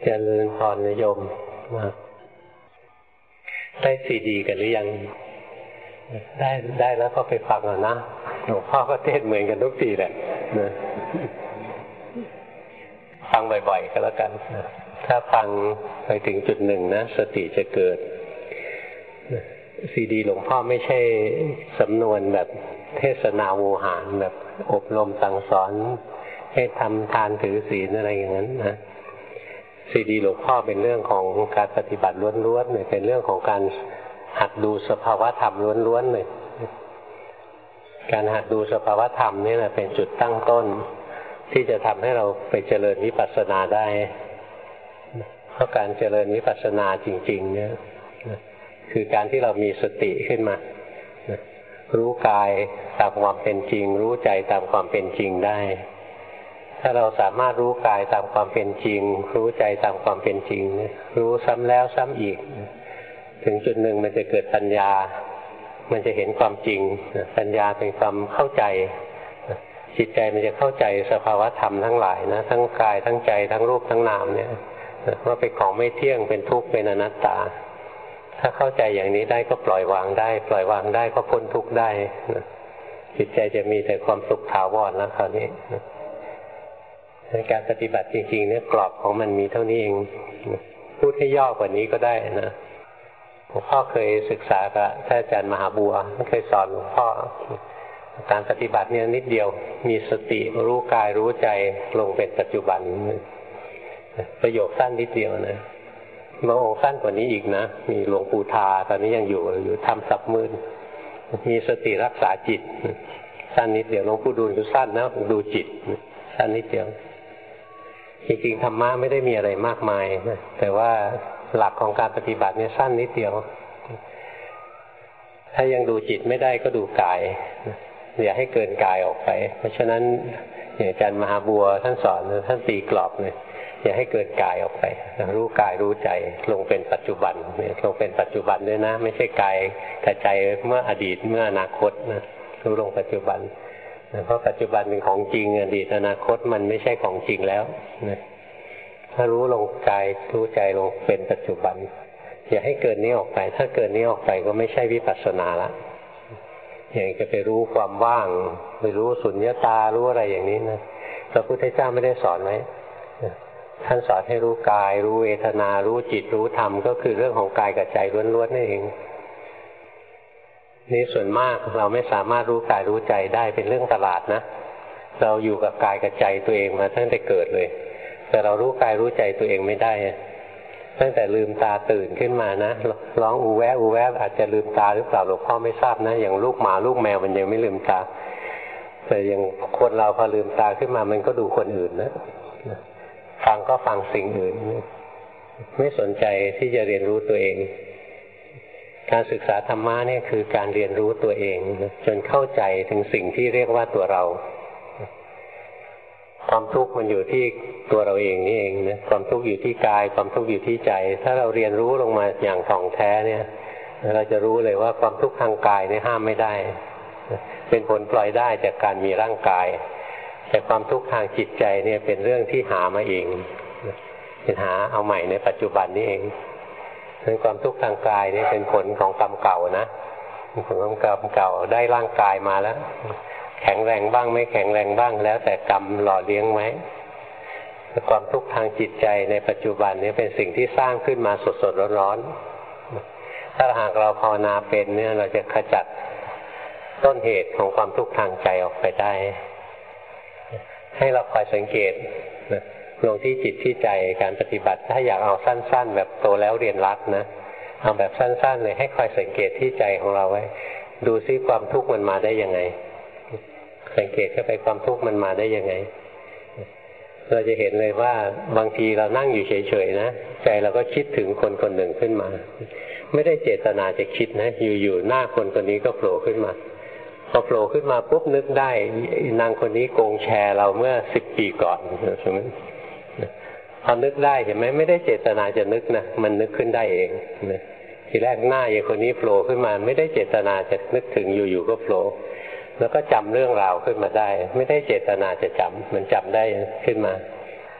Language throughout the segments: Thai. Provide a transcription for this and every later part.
เจริญพรนิยมมากได้ซีดีกันหรือยังได้แล้วก็ไปฟังเอานะหลวงพ่อก็เทศเหมือนกันทุกทีแหละนะฟังบ่อยๆก็แล้วกันถ้าฟังไปถึงจุดหนึ่งนะสติจะเกิดซีดีหลวงพ่อไม่ใช่สำนวนแบบเทศนาโวหารแบบอบรมสั่งสอนให้ทำทานถือศีลอะไรอย่างนั้นนะซีดีหลวงพ่อเป็นเรื่องของการปฏิบัติล้วนๆเลยเป็นเรื่องของการหัดดูสภาวะธรรมล้วนๆเลยการหัดดูสภาวะธรรมนี่แหละเป็นจุดตั้งต้นที่จะทำให้เราไปเจริญวิปัสสนาได้เพราะการเจริญวิปัสสนาจริงๆเนี่ยคือการที่เรามีสติขึ้นมารู้กายตามความเป็นจริงรู้ใจตามความเป็นจริงได้ถ้าเราสามารถรู้กายตามความเป็นจริงรู้ใจตามความเป็นจริงรู้ซ้ำแล้วซ้ำอีกถึงจุดหนึ่งมันจะเกิดปัญญามันจะเห็นความจริงปัญญาเป็นความเข้าใจจิตใจมันจะเข้าใจสภาวะธรรมทั้งหลายนะทั้งกายทั้งใจทั้งรูปทั้งนามเนี่ยว่าเป็นของไม่เที่ยงเป็นทุกข์เป็นอนัตตาถ้าเข้าใจอย่างนี้ได้ก็ปล่อยวางได้ปล่อยวางได้ก็พ้นทุกข์ได้จิตใจจะมีแต่ความสุขถาวรแล้วคราวนี้ในการปฏิบัติจริงๆเนี่ยกรอบของมันมีเท่านี้เองพูดให้ย่อกว่านี้ก็ได้นะหลวงพ่อเคยศึกษากับท่านอาจารย์มหาบัวท่านเคยสอนหลวงพ่อการปฏิบัติเนี่ยนิดเดียวมีสติรู้กายรู้ใจลงเป็นปัจจุบันประโยคสั้นนิดเดียวนะบางองค์สั้นกว่านี้อีกนะมีหลวงปู่ทาตอนนี้ยังอยู่ทำสับมือมีสติรักษาจิตสั้นนิดเดียวหลวงปู่ดูลสั้นนะดูจิตสั้นนิดเดียวจริงๆธรรมะไม่ได้มีอะไรมากมายนะแต่ว่าหลักของการปฏิบัติเนี่ยสั้นนิดเดียวถ้ายังดูจิตไม่ได้ก็ดูกายอย่าให้เกินกายออกไปเพราะฉะนั้นอย่างอาจารย์มหาบัวท่านสอนท่านตีกรอบเลยอย่าให้เกินกายออกไปรู้กายรู้ใจลงเป็นปัจจุบันลงเป็นปัจจุบันด้วยนะไม่ใช่กายกับใจเมื่ออดีตเมื่ออนาคตนะรู้ลงปัจจุบันเพราะปัจจุบันเป็นของจริงอดีตอนาคตมันไม่ใช่ของจริงแล้วนะถ้ารู้ลงกายรู้ใจลงเป็นปัจจุบันอย่าให้เกินนี้ออกไปถ้าเกินนี้ออกไปก็ไม่ใช่วิปัสสนาละอย่างจะไปรู้ความว่างไปรู้สุญญตารู้อะไรอย่างนี้นะพระพุทธเจ้าไม่ได้สอนไว้ท่านสอนให้รู้กายรู้เวทนารู้จิตรู้ธรรมก็คือเรื่องของกายกับใจล้วนๆนั่นเองนี่ส่วนมากเราไม่สามารถรู้กายรู้ใจได้เป็นเรื่องตลาดนะเราอยู่กับกายกับใจตัวเองมาตั้งแต่เกิดเลยแต่เรารู้กายรู้ใจตัวเองไม่ได้ตั้งแต่ลืมตาตื่นขึ้นมานะร้องอูแวะอูแวะอาจจะลืมตาหรือเปล่าหลวงพ่อไม่ทราบนะอย่างลูกหมาลูกแมวมันยังไม่ลืมตาแต่อย่างคนเราพอลืมตาขึ้นมามันก็ดูคนอื่นนะฟังก็ฟังสิ่งอื่นไม่สนใจที่จะเรียนรู้ตัวเองการศึกษาธรรมะนี่คือการเรียนรู้ตัวเองจนเข้าใจถึงสิ่งที่เรียกว่าตัวเราความทุกข์มันอยู่ที่ตัวเราเองนี่เองนะความทุกข์อยู่ที่กายความทุกข์อยู่ที่ใจถ้าเราเรียนรู้ลงมาอย่างถ่องแท้เนี่ยเราจะรู้เลยว่าความทุกข์ทางกายเนี่ยห้ามไม่ได้เป็นผลปล่อยได้จากการมีร่างกายแต่ความทุกข์ทางจิตใจเนี่ยเป็นเรื่องที่หามาเองเป็นหาเอาใหม่ในปัจจุบันนี่เองซึ่งความทุกข์ทางกายนี่เป็นผลของกรรมเก่านะผลของกรรมเก่าได้ร่างกายมาแล้วแข็งแรงบ้างไม่แข็งแรงบ้างแล้วแต่กรรมหล่อเลี้ยงไว้ความทุกข์ทางจิตใจในปัจจุบันนี้เป็นสิ่งที่สร้างขึ้นมาสดๆร้อนๆถ้าหากเราภาวนาเป็นเนี่ยเราจะขจัดต้นเหตุของความทุกข์ทางใจออกไปได้ให้เราคอยสังเกตลงที่จิตที่ใจการปฏิบัติถ้าอยากเอาสั้นๆแบบโตแล้วเรียนรัดนะเอาแบบสั้นๆเลยให้คอยสังเกตที่ใจของเราไว้ดูซิความทุกข์มันมาได้ยังไงสังเกตเข้าไปความทุกข์มันมาได้ยังไงเราจะเห็นเลยว่าบางทีเรานั่งอยู่เฉยๆนะใจเราก็คิดถึงคนคนหนึ่งขึ้นมาไม่ได้เจตนาจะคิดนะอยู่ๆหน้าคนคนนี้ก็โผล่ขึ้นมาพอโผล่ขึ้นมาปุ๊บนึกได้นางคนนี้โกงแชร์เราเมื่อ10 ปีก่อนใช่ไหมพอนึกได้เห็นไหมไม่ได้เจตนาจะนึกนะมันนึกขึ้นได้เองนะทีแรกหน้าอย่างคนนี้โผล่ขึ้นมาไม่ได้เจตนาจะนึกถึงอยู่ๆก็โผล่แล้วก็จำเรื่องราวขึ้นมาได้ไม่ได้เจตนาจะจำมันจำได้ขึ้นมา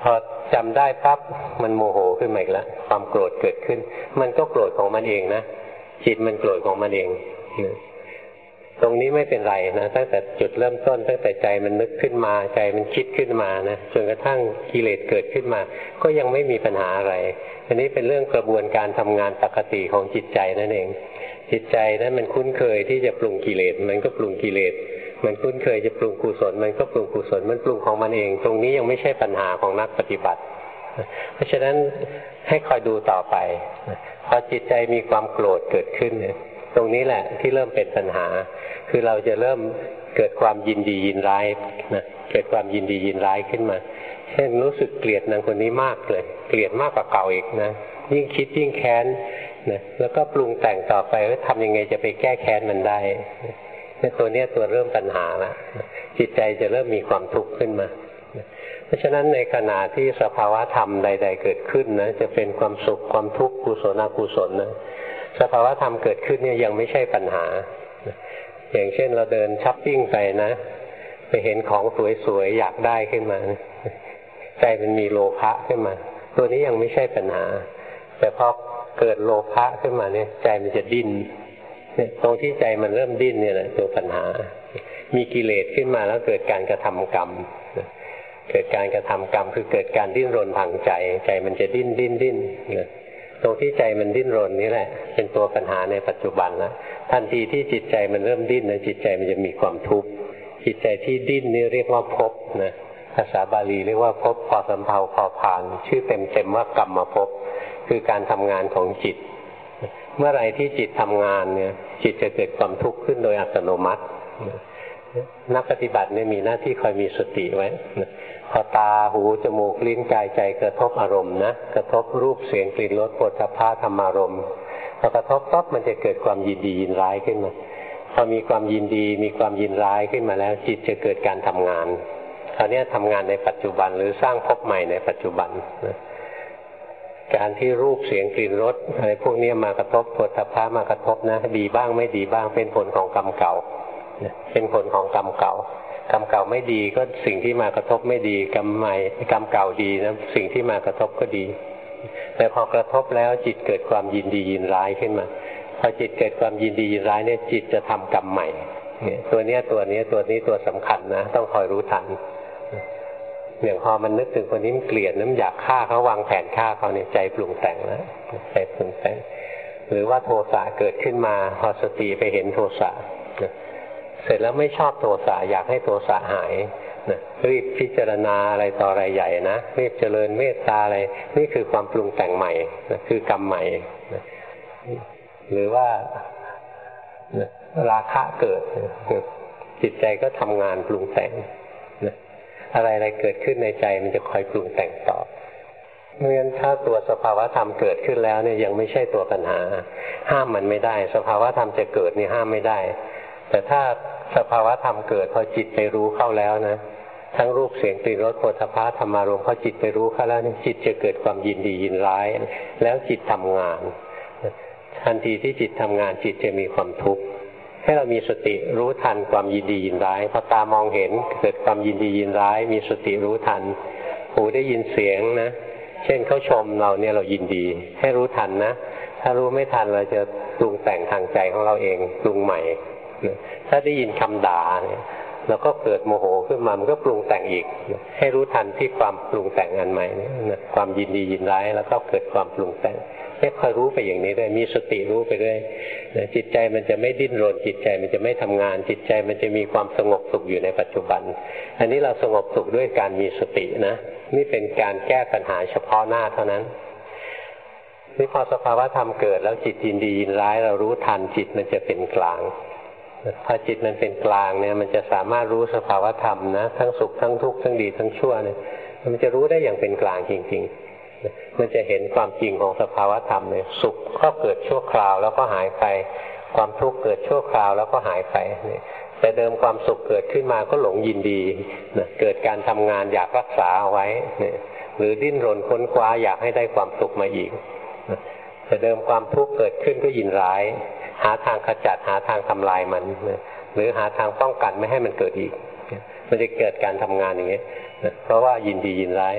พอจำได้ปั๊บมันโมโหขึ้นมาอีกแล้วความโกรธเกิดขึ้นมันก็โกรธของมันเองนะจิตมันโกรธของมันเองตรงนี้ไม่เป็นไรนะตั้งแต่จุดเริ่มต้นตั้งแต่ใจมันนึกขึ้นมาใจมันคิดขึ้นมานะจนกระทั่งกิเลสเกิดขึ้นมาก็ยังไม่มีปัญหาอะไรอันนี้เป็นเรื่องกระบวนการทำงานปกติของจิตใจนั่นเองจิตใจนั้นมันคุ้นเคยที่จะปรุงกิเลสมันก็ปรุงกิเลสมันคุ้นเคยจะปรุงกุศลมันก็ปรุงกุศลมันปรุงของมันเองตรงนี้ยังไม่ใช่ปัญหาของนักปฏิบัติเพราะฉะนั้นให้คอยดูต่อไปพอจิตใจมีความโกรธเกิดขึ้นเนี่ยตรงนี้แหละที่เริ่มเป็นปัญหาคือเราจะเริ่มเกิดความยินดียินร้ายนะเกิดความยินดียินร้ายขึ้นมาเช่นรู้สึกเกลียดนางคนนี้มากเลยเกลียดมากกว่าเก่าอีกนะยิ่งคิดยิ่งแค้นนะแล้วก็ปรุงแต่งต่อไปว่าทำยังไงจะไปแก้แค้นมันได้เนี่ยตัวนี้ตัวเริ่มปัญหาละจิตใจจะเริ่มมีความทุกข์ขึ้นมาเพราะฉะนั้นในขณะที่สภาวะธรรมใดๆเกิดขึ้นนะจะเป็นความสุขความทุกข์กุศลอกุศลนะสภาวะธรรมเกิดขึ้นเนี่ยยังไม่ใช่ปัญหาอย่างเช่นเราเดินช้อปปิ้งไปนะไปเห็นของสวยๆอยากได้ขึ้นมาใจมันมีโลภะขึ้นมาตัวนี้ยังไม่ใช่ปัญหาแต่พอเกิดโลภะขึ้นมาเนี่ยใจมันจะดิ้นเนี่ยตรงที่ใจมันเริ่มดิ้นเนี่ยแหละตัวปัญหามีกิเลสขึ้นมาแล้วเกิดการกระทำกรรมเกิดการกระทำกรรมคือเกิดการดิ้นรนทางใจใจมันจะดิ้นตรงที่ใจมันดิ้นรนนี่แหละเป็นตัวปัญหาในปัจจุบันนะทันทีที่จิตใจมันเริ่มดิ้นนะจิตใจมันจะมีความทุกข์จิตใจที่ดิ้นนี่เรียกว่าภพนะภาษาบาลีเรียกว่าภพพอสำเภาพอพานชื่อเต็มว่ากรรมภพคือการทำงานของจิตเมื่อไรที่จิตทำงานเนี่ยจิตจะเกิดความทุกข์ขึ้นโดยอัตโนมัตินักปฏิบัติเนี่ยมีหน้าที่คอยมีสติไว้พอตาหูจมูกลิ้นกายใจกระทบอารมณ์นะกระทบรูปเสียงกลิ่นรสโผฏฐัพพะธรรมารมณ์พอกระทบปั๊บมันจะเกิดความยินดียินร้ายขึ้นมาพอมีความยินดีมีความยินร้ายขึ้นมาแล้วจิตจะเกิดการทำงานคราวนี้ทำงานในปัจจุบันหรือสร้างภพใหม่ในปัจจุบันนะการที่รูปเสียงกลิ่นรสอะไรพวกนี้มากระทบโผฏฐัพพะมากระทบนะดีบ้างไม่ดีบ้างเป็นผลของกรรมเก่าเป็นผลของกรรมเก่ากรรมเก่าไม่ดีก็สิ่งที่มากระทบไม่ดีกรรมใหม่กรรมเก่าดีนะสิ่งที่มากระทบก็ดีแต่พอกระทบแล้วจิตเกิดความยินดียินร้ายขึ้นมาพอจิตเกิดความยินดียินร้ายเนี่ยจิตจะทำกรรมใหม่ตัวนี้ตัวสำคัญนะต้องคอยรู้ทันอย่างพอมันนึกถึงคนนี้มันเกลียดน้ำอยากฆ่าเขาวางแผนฆ่าเขาเนี่ยใจปรุงแต่งแล้วใจปรุงแต่งหรือว่าโทสะเกิดขึ้นมาพอสติไปเห็นโทสะเสร็จแล้วไม่ชอบโทสะอยากให้โทสะหายนะรีบพิจารณาอะไรต่ออะไรใหญ่นะรีบเจริญเมตตาอะไรนี่คือความปรุงแต่งใหม่นะคือกรรมใหม่นะหรือว่าราคะเกิดจิตใจก็ทำงานปรุงแต่งนะอะไรเกิดขึ้นในใจมันจะคอยปรุงแต่งต่อเมื่อถ้าตัวสภาวะธรรมเกิดขึ้นแล้วเนี่ยยังไม่ใช่ตัวปัญหาห้ามมันไม่ได้สภาวะธรรมจะเกิดนี่ห้ามไม่ได้แต่ถ้าสภาวะธรรมเกิดพอจิตไปรู้เข้าแล้วนะทั้งรูปเสียงกลิ่นรสโผฏฐัพพะธรรมารมณ์พอจิตไปรู้เข้าแล้วนี่จิตจะเกิดความยินดียินร้ายแล้วจิตทำงานทันทีที่จิตทำงานจิตจะมีความทุกข์ให้เรามีสติรู้ทันความยินดียินร้ายพอตามองเห็นเกิดความยินดียินร้ายมีสติรู้ทันหูได้ยินเสียงนะเช่นเขาชมเราเนี่ยเรายินดีให้รู้ทันนะถ้ารู้ไม่ทันเราจะปรุงแต่งทางใจของเราเองปรุงใหม่ถ้าได้ยินคำด่าเนี่ยเราก็เกิดโมโหขึ้นมามันก็ปรุงแต่งอีกให้รู้ทันที่ความปรุงแต่งอันใหม่นี่ความยินดียินร้ายแล้วก็เกิดความปรุงแต่งให้คอยรู้ไปอย่างนี้ด้วยมีสติรู้ไปด้วยจิตใจมันจะไม่ดิ้นรนจิตใจมันจะไม่ทำงานจิตใจมันจะมีความสงบสุขอยู่ในปัจจุบันอันนี้เราสงบสุขด้วยการมีสตินะนี่เป็นการแก้ปัญหาเฉพาะหน้าเท่านั้นนี่พอสภาวะธรรมเกิดแล้วจิตยินดียินร้ายเรารู้ทันจิตมันจะเป็นกลางพอจิตมันเป็นกลางเนี่ยมันจะสามารถรู้สภาวะธรรมนะทั้งสุขทั้งทุกข์ทั้งดีทั้งชั่วเนี่ยมันจะรู้ได้อย่างเป็นกลางจริงๆมันจะเห็นความจริงของสภาวะธรรมเนี่ยสุขก็เกิดชั่วคราวแล้วก็หายไปความทุกข์เกิดชั่วคราวแล้วก็หายไปแต่เดิมความสุขเกิดขึ้นมาก็หลงยินดีเกิดการทำงานอยากรักษาเอาไว้หรือดิ้นรนค้นคว้าอยากให้ได้ความสุขมาอีกแต่เดิมความทุกข์เกิดขึ้นก็ยินร้ายหาทางขจัดหาทางทำลายมันหรือหาทางป้องกันไม่ให้มันเกิดอีกมันจะเกิดการทำงานอย่างนี้เพราะว่ายินดียินร้าย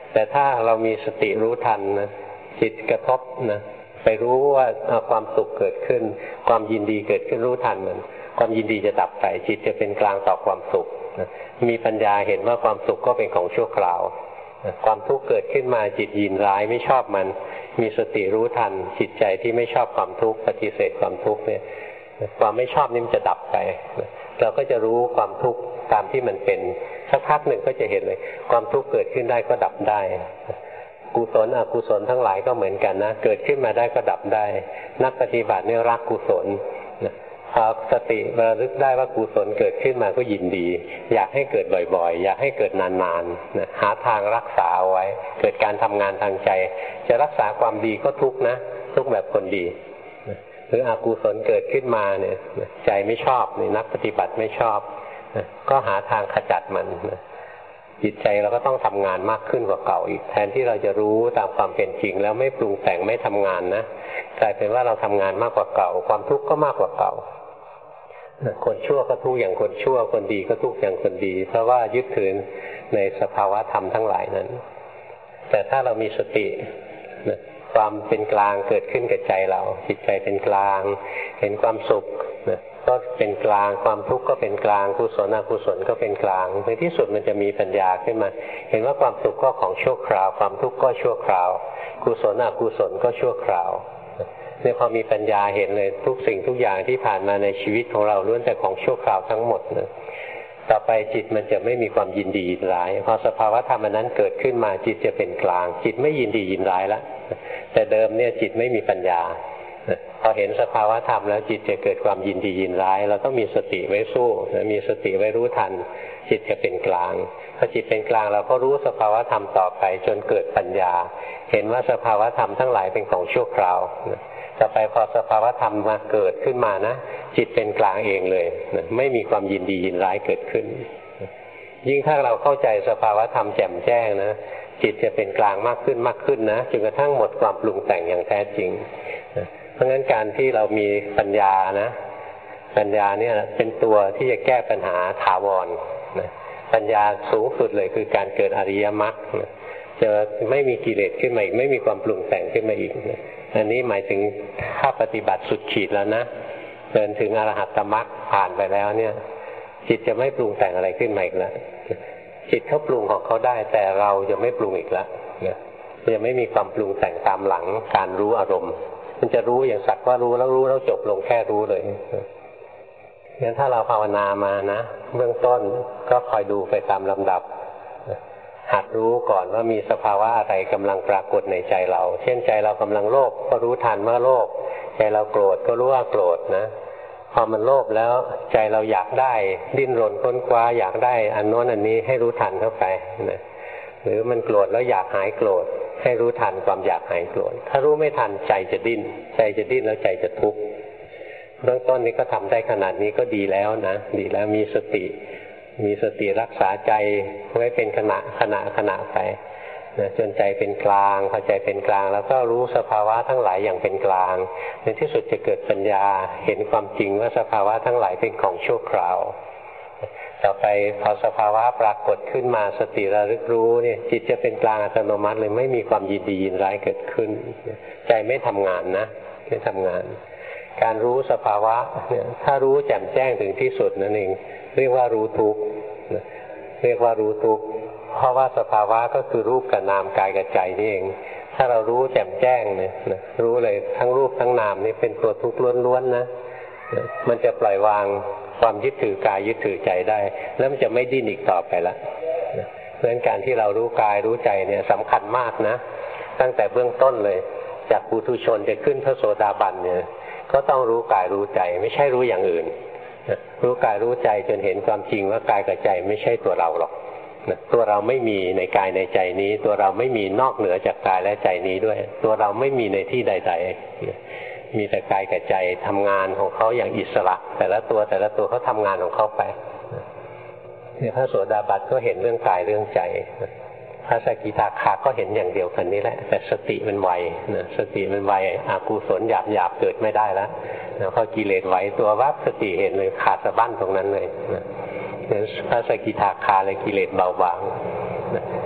แต่ถ้าเรามีสติรู้ทันนะจิตกระทบนะไปรู้ว่าความสุขเกิดขึ้นความยินดีเกิดขึ้นรู้ทันมันความยินดีจะดับไปจิตจะเป็นกลางต่อความสุขนะมีปัญญาเห็นว่าความสุขก็เป็นของชั่วคราวนะความทุกข์เกิดขึ้นมาจิตยินร้ายไม่ชอบมันมีสติรู้ทันจิตใจที่ไม่ชอบความทุกข์ปฏิเสธความทุกข์เนี่ยความไม่ชอบนี่มันจะดับไปนะเราก็จะรู้ความทุกข์ตามที่มันเป็นสักพักหนึ่งก็จะเห็นเลยความทุกข์เกิดขึ้นได้ก็ดับได้กุศลอกุศลทั้งหลายก็เหมือนกันนะเกิดขึ้นมาได้ก็ดับได้นักปฏิบัติเนี่ยรักกุศลพอสติระลึกได้ว่ากุศลเกิดขึ้นมาก็ยินดีอยากให้เกิดบ่อยๆอยากให้เกิดนานๆนะหาทางรักษาเอาไว้เกิดการทำงานทางใจจะรักษาความดีก็ทุกข์นะทุกข์แบบคนดีหรืออกุศลเกิดขึ้นมาเนี่ยใจไม่ชอบนี่นักปฏิบัติไม่ชอบก็หาทางขจัดมันจิตใจเราก็ต้องทำงานมากขึ้นกว่าเก่าอีกแทนที่เราจะรู้ตามความเป็นจริงแล้วไม่ปรุงแต่งไม่ทำงานนะกลายเป็นว่าเราทำงานมากกว่าเก่าความทุกข์ก็มากกว่าเก่าคนชั่วก็ทุกข์อย่างคนชั่วคนดีก็ทุกข์อย่างคนดีเพราะว่ายึดถือในสภาวะธรรมทั้งหลายนั้นแต่ถ้าเรามีสติความเป็นกลางเกิดขึ้นกับใจเราจิตใจเป็นกลางเห็นความสุขก็เป็นกลางความทุกข์ก็เป็นกลางกุศลอกุศลก็เป็นกลางในที่สุดมันจะมีปัญญาขึ้นมาเห็นว่าความสุขก็ของชั่วคราวความทุกข์ก็ชั่วคราวกุศลอกุศลก็ชั่วคราวเนี่ยพอมีปัญญาเห็นเลยทุกสิ่งทุกอย่างที่ผ่านมาในชีวิตของเราล้วนแต่ของชั่วคราวทั้งหมดนะต่อไปจิตมันจะไม่มีความยินดียินร้ายพอสภาวะธรรมนั้นเกิดขึ้นมาจิตจะเป็นกลางจิตไม่ยินดียินร้ายแล้วแต่เดิมเนี่ยจิตไม่มีปัญญาพอเห็นสภาวะธรรมแล้วจิตจะเกิดความยินดียินร้ายเราต้องมีสติไว้สู้มีสติไว้รู้ทันจิตจะเป็นกลางพอจิตเป็นกลางเราก็รู้สภาวะธรรมต่อไปจนเกิดปัญญาเห็นว่าสภาวะธรรมทั้งหลายเป็นของชั่วคราวต่อไปพอสภาวะธรรมมาเกิดขึ้นมานะจิตเป็นกลางเองเลยไม่มีความยินดียินร้ายเกิดขึ้นยิ่งถ้าเราเข้าใจสภาวะธรรมแจ่มแจ้งนะจิตจะเป็นกลางมากขึ้นมากขึ้นนะจนกระทั่งหมดความปรุงแต่งอย่างแท้จริงเพราะงั้นการที่เรามีปัญญานะปัญญาเนี่ยเป็นตัวที่จะแก้ปัญหาถาวรนะปัญญาสูงสุดเลยคือการเกิดอริยมรรคจะไม่มีกิเลสขึ้นมาอีกไม่มีความปรุงแต่งขึ้นมาอีกอันนี้หมายถึงถ้าปฏิบัติสุดขีดแล้วนะเดินถึงอรหัตตมรรคผ่านไปแล้วเนี่ยจิตจะไม่ปรุงแต่งอะไรขึ้นมาอีกแล้วจิตเขาปรุงของเขาได้แต่เราจะไม่ปรุงอีกแล้วจะไม่มีความปรุงแต่งตามหลังการรู้อารมณ์มันจะรู้อย่างสักว่ารู้แล้วจบลงแค่รู้เลยงั้นถ้าเราภาวนามานะเบื้องต้นก็คอยดูไปตามลำดับหัดรู้ก่อนว่ามีสภาวะอะไรกำลังปรากฏในใจเราเช่นใจเรากำลังโลภก็รู้ทันว่าโลภใจเราโกรธก็รู้ว่าโกรธนะพอมันโลภแล้วใจเราอยากได้ดิ้นรนค้นคว้าอยากได้อันโน้นอันนี้ให้รู้ทันเข้าไปนะหรือมันโกรธแล้วอยากหายโกรธให้รู้ทันความอยากหายโกรธถ้ารู้ไม่ทันใจจะดิ้นแล้วใจจะทุกข์เบื้องต้นนี้ก็ทำได้ขนาดนี้ก็ดีแล้วนะดีแล้วมีสติรักษาใจไว้เป็นขณะไปนะจนใจเป็นกลางพอใจเป็นกลางแล้วก็รู้สภาวะทั้งหลายอย่างเป็นกลางในที่สุดจะเกิดปัญญาเห็นความจริงว่าสภาวะทั้งหลายเป็นของชั่วคราวต่อไปพอสภาวะปรากฏขึ้นมาสติระลึกรู้เนี่ยจิตจะเป็นกลางอัตโนมัติเลยไม่มีความยินดียินร้ายเกิดขึ้นใจไม่ทำงานนะไม่ทำงานการรู้สภาวะเนี่ยถ้ารู้แจ่มแจ้งถึงที่สุดนั่นเองเรียกว่ารู้ทุกข์เรียกว่ารู้ทุกข์เพราะว่าสภาวะก็คือรูปกับนามกายกับใจนี่เองถ้าเรารู้แจ่มแจ้งเนี่ยรู้เลยทั้งรูปทั้งนามนี่เป็นตัวทุกข์ล้วนๆนะมันจะปล่อยวางความยึดถือกายยึดถือใจได้แล้วมันจะไม่ดิ้นอีกต่อไปละเพราะฉะนั้นการที่เรารู้กายรู้ใจเนี่ยสำคัญมากนะตั้งแต่เบื้องต้นเลยจากปุถุชนจะขึ้นพระโสดาบันเนี่ยก็ต้องรู้กายรู้ใจไม่ใช่รู้อย่างอื่นรู้กายรู้ใจจนเห็นความจริงว่ากายกับใจไม่ใช่ตัวเราหรอกตัวเราไม่มีในกายในใจนี้ตัวเราไม่มีนอกเหนือจากกายและใจนี้ด้วยตัวเราไม่มีในที่ใดๆมีแต่กายกับใจทำงานของเขาอย่างอิสระแต่ละตัวเขาทำงานของเขาไปเนี่ยพระโสดาบันก็เห็นเรื่องกายเรื่องใจพระสกิทาคาก็เห็นอย่างเดียวกันนี่แหละแต่สติมันไวนะสติมันไวอกุศลหยาบเกิดไม่ได้แล้วนะพอกิเลสไหวตัววับสติเห็นเลยขาดสะบั้นตรงนั้นเลยนะพระสกิทาคาเลยกิเลสเบาบางนะ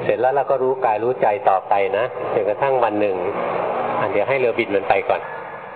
เสร็จแล้วเราก็รู้กายรู้ใจต่อไปนะจนกระทั่งวันหนึ่งเดี๋ยวให้เรือบินมันไปก่อน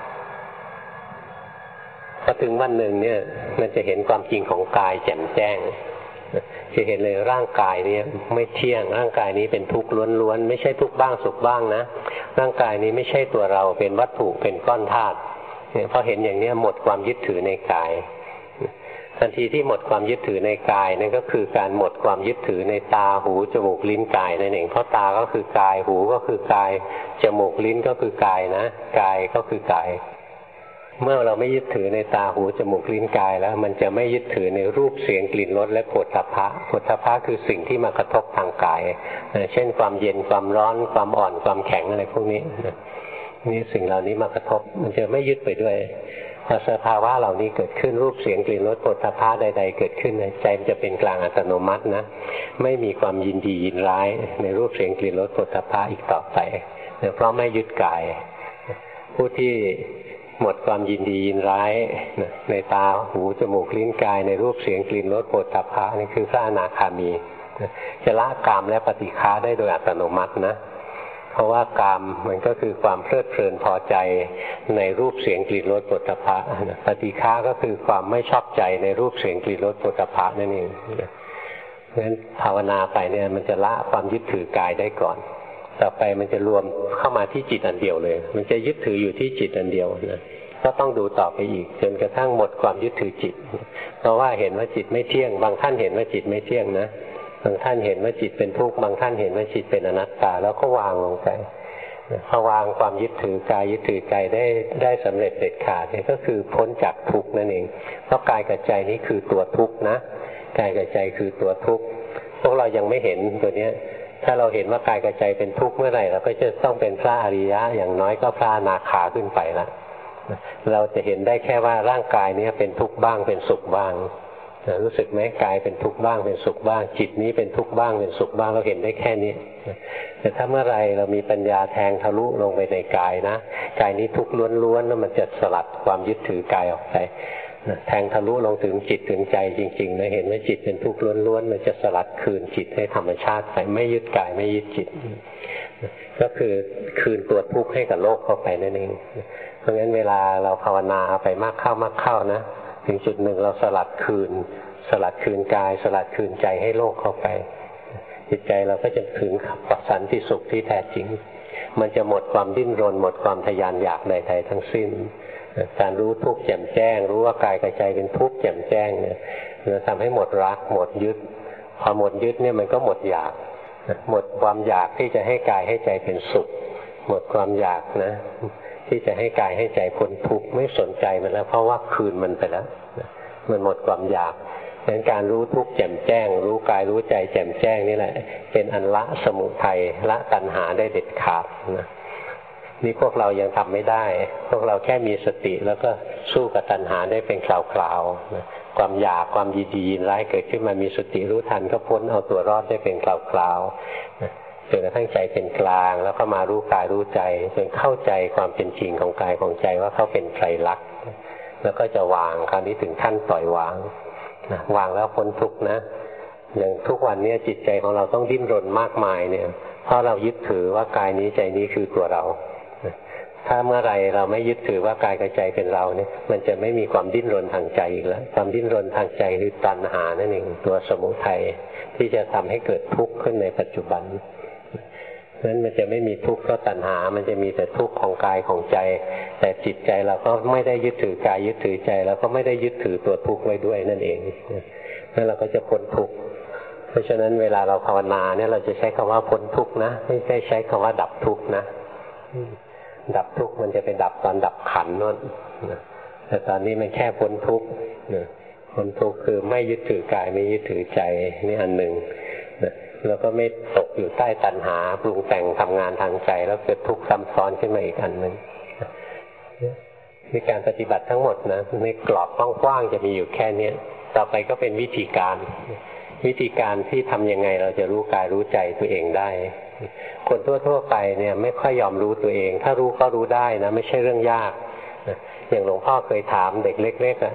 พอถึงวันหนึ่งเนี่ยมันจะเห็นความจริงของกายแจ่มแจ้งจะเห็นเลยร่างกายนี้ไม่เที่ยงร่างกายนี้เป็นทุกข์ล้วนๆไม่ใช่ทุกข์บ้างสุขบ้างนะร่างกายนี้ไม่ใช่ตัวเราเป็นวัตถุเป็นก้อนธาตุเนี่ยพอเห็นอย่างนี้หมดความยึดถือในกายทันทีที่หมดความยึดถือในกายนั่นก็คือการหมดความยึดถือในตาหูจมูกลิ้นกายนั่นเองเพราะตาก็คือกายหูก็คือกายจมูกลิ้นก็คือกายนะกายก็คือกายเมื่อเราไม่ยึดถือในตาหูจมูกลิ้นกายแล้วมันจะไม่ยึดถือในรูปเสียงกลิ่นรสและโผฏฐัพพะโผฏฐัพพะคือสิ่งที่มากระทบทางกายเช่นความเย็นความร้อนความอ่อนความแข็งอะไรพวกนี้นี่สิ่งเหล่านี้มากระทบมันจะไม่ยึดไปด้วยพอสภาวะเหล่านี้เกิดขึ้นรูปเสียงกลิ่นรสโผฏฐัพพะใดๆเกิดขึ้นใจมันจะเป็นกลางอัตโนมัตินะไม่มีความยินดียินร้ายในรูปเสียงกลิ่นรสโผฏฐัพพะอีกต่อไปเพราะไม่ยึดกายผู้ที่หมดความยินดียินร้ายในตาหูจมูกลิ้นกายในรูปเสียงกลิ่นรสโผฏฐัพพะนี่คือพระอนาคามีจะละกามและปฏิฆาได้โดยอัตโนมัตินะเพราะว่ากามมันก็คือความเพลิดเพลินพอใจในรูปเสียงกลิ่นรสโผฏฐัพพะปฏิฆาก็คือความไม่ชอบใจในรูปเสียงกลิ่นรสโผฏฐัพพะนั่นเองเพราะฉะนั้นภาวนาไปเนี่ยมันจะละความยึดถือกายได้ก่อนต่อไปมันจะรวมเข้ามาที่จิตอันเดียวเลยมันจะยึดถืออยู่ที่จิตอันเดียวนะก็ต้องดูต่อไปอีกจนกระทั่งหมดความยึดถือจิตเพราะว่าเห็นว่าจิตไม่เที่ยงบางท่านเห็นว่าจิตไม่เที่ยงนะบางท่านเห็นว่าจิตเป็นทุกข์บางท่านเห็นว่าจิตเป็นอนัตตาแล้วก็วางลงไปพอวางความยึดถือกายยึดถือใจได้สำเร็จเด็ดขาดเนี่ยก็คือพ้นจากทุกข์นั่นเองเพราะกายกับใจนี้คือตัวทุกข์นะกายกับใจคือตัวทุกข์พวกเรายังไม่เห็นตัวเนี้ยถ้าเราเห็นว่ากายกับใจเป็นทุกข์เมื่อไหร่เราก็จะต้องเป็นพระอริยะอย่างน้อยก็พระอนาคาขึ้นไปละเราจะเห็นได้แค่ว่าร่างกายนี้เป็นทุกข์บ้างเป็นสุขบ้างรู้สึกไหมกายเป็นทุกข์บ้างเป็นสุขบ้างจิตนี้เป็นทุกข์บ้างเป็นสุขบ้างเราเห็นได้แค่นี้แต่ถ้าเมื่อไรเรามีปัญญาแทงทะลุลงไปในกายนะกายนี้ทุกข์ล้วนๆแล้วมันจะสลัดความยึดถือกายออกไปแทงทะลุลงถึงจิตถึงใจจริงๆนะเห็นว่าจิตเป็นทุกข์ล้วนๆมันจะสลัดคืนจิตให้ธรรมชาติไปไม่ยึดกายไม่ยึดจิตก็คือคืนตัวทุกข์ให้กับโลกเข้าไปนั่นเองเพราะงั้นเวลาเราภาวนาไปมากเข้านะถึงจุดหนึ่งเราสลัดคืนกายสลัดคืนใจให้โลกเข้าไปจิตใจเราก็จะถึงสันติสุขที่แท้จริงมันจะหมดความดิ้นรนหมดความทะยานอยากใดๆทั้งสิ้นการรู้ทุกข์แจ่มแจ้งรู้ว่ากายกับใจเป็นทุกข์แจ่มแจ้งเนี่ยจะทำให้หมดรักหมดยึดพอหมดยึดเนี่ยมันก็หมดอยากหมดความอยากที่จะให้กายให้ใจเป็นสุขหมดความอยากนะที่จะให้กายให้ใจพ้นทุกข์ไม่สนใจมันแล้วเพราะว่าคืนมันไปแล้วมันหมดความอยากดังนั้นการรู้ทุกข์แจ่มแจ้งรู้กายรู้ใจแจ่มแจ้งนี่แหละเป็นอันละสมุทัยละตัณหาได้เด็ดขาดนะนี่พวกเรายังทำไม่ได้พวกเราแค่มีสติแล้วก็สู้กับตัณหาได้เป็นคราวๆความอยากความยินดียินร้ายเกิดขึ้นมามีสติรู้ทันก็พ้นเอาตัวรอดได้เป็นคราวๆจนกระทั่งใจเป็นกลางแล้วก็มารู้กายรู้ใจจนเข้าใจความเป็นจริงของกายของใจว่าเขาเป็นไตรลักษณ์แล้วก็จะวางคราวนี้ถึงขั้นปล่อยวางวางแล้วพ้นทุกข์นะอย่างทุกวันนี้จิตใจของเราต้องดิ้นรนมากมายเนี่ยเพราะเรายึดถือว่ากายนี้ใจนี้คือตัวเราถ้าเมื่อไรเราไม่ยึดถือว่ากายกับใจเป็นเราเนี่ยมันจะไม่มีความดิ้นรนทางใจอีกแล้วความดิ้นรนทางใจคือตัณหานั่นเองตัวสมุทัยที่จะทำให้เกิดทุกข์ขึ้นในปัจจุบันนั้นมันจะไม่มีทุกข์เพราะตัณหามันจะมีแต่ทุกข์ของกายของใจแต่จิตใจเราก็ไม่ได้ยึดถือกายยึดถือใจแล้วก็ไม่ได้ยึดถือตัวทุกข์ไว้ด้วยนั่นเองนั่นเราก็จะพ้นทุกข์เพราะฉะนั้นเวลาเราภาวนาเนี่ยเราจะใช้คำว่าพ้นทุกข์นะไม่ใช่ใช้คำว่าดับทุกข์นะดับทุกข์มันจะไปดับตอนดับขันธ์นั่นแต่ตอนนี้มันแค่พ้นทุกข์พ้นทุกข์คือไม่ยึดถือกายไม่ยึดถือใจนี่อันหนึ่งแล้วก็ไม่ตกอยู่ใต้ตัณหาปรุงแต่งทำงานทางใจแล้วเกิดทุกข์ซ้ำซ้อนขึ้นมาอีกอันหนึ่งในการปฏิบัติทั้งหมดนะในกรอบกว้างๆจะมีอยู่แค่นี้ต่อไปก็เป็นวิธีการที่ทำยังไงเราจะรู้กายรู้ใจตัวเองได้คนทั่วๆไปเนี่ยไม่ค่อยยอมรู้ตัวเองถ้ารู้ก็รู้ได้นะไม่ใช่เรื่องยากอย่างหลวงพ่อเคยถามเด็กเล็กๆ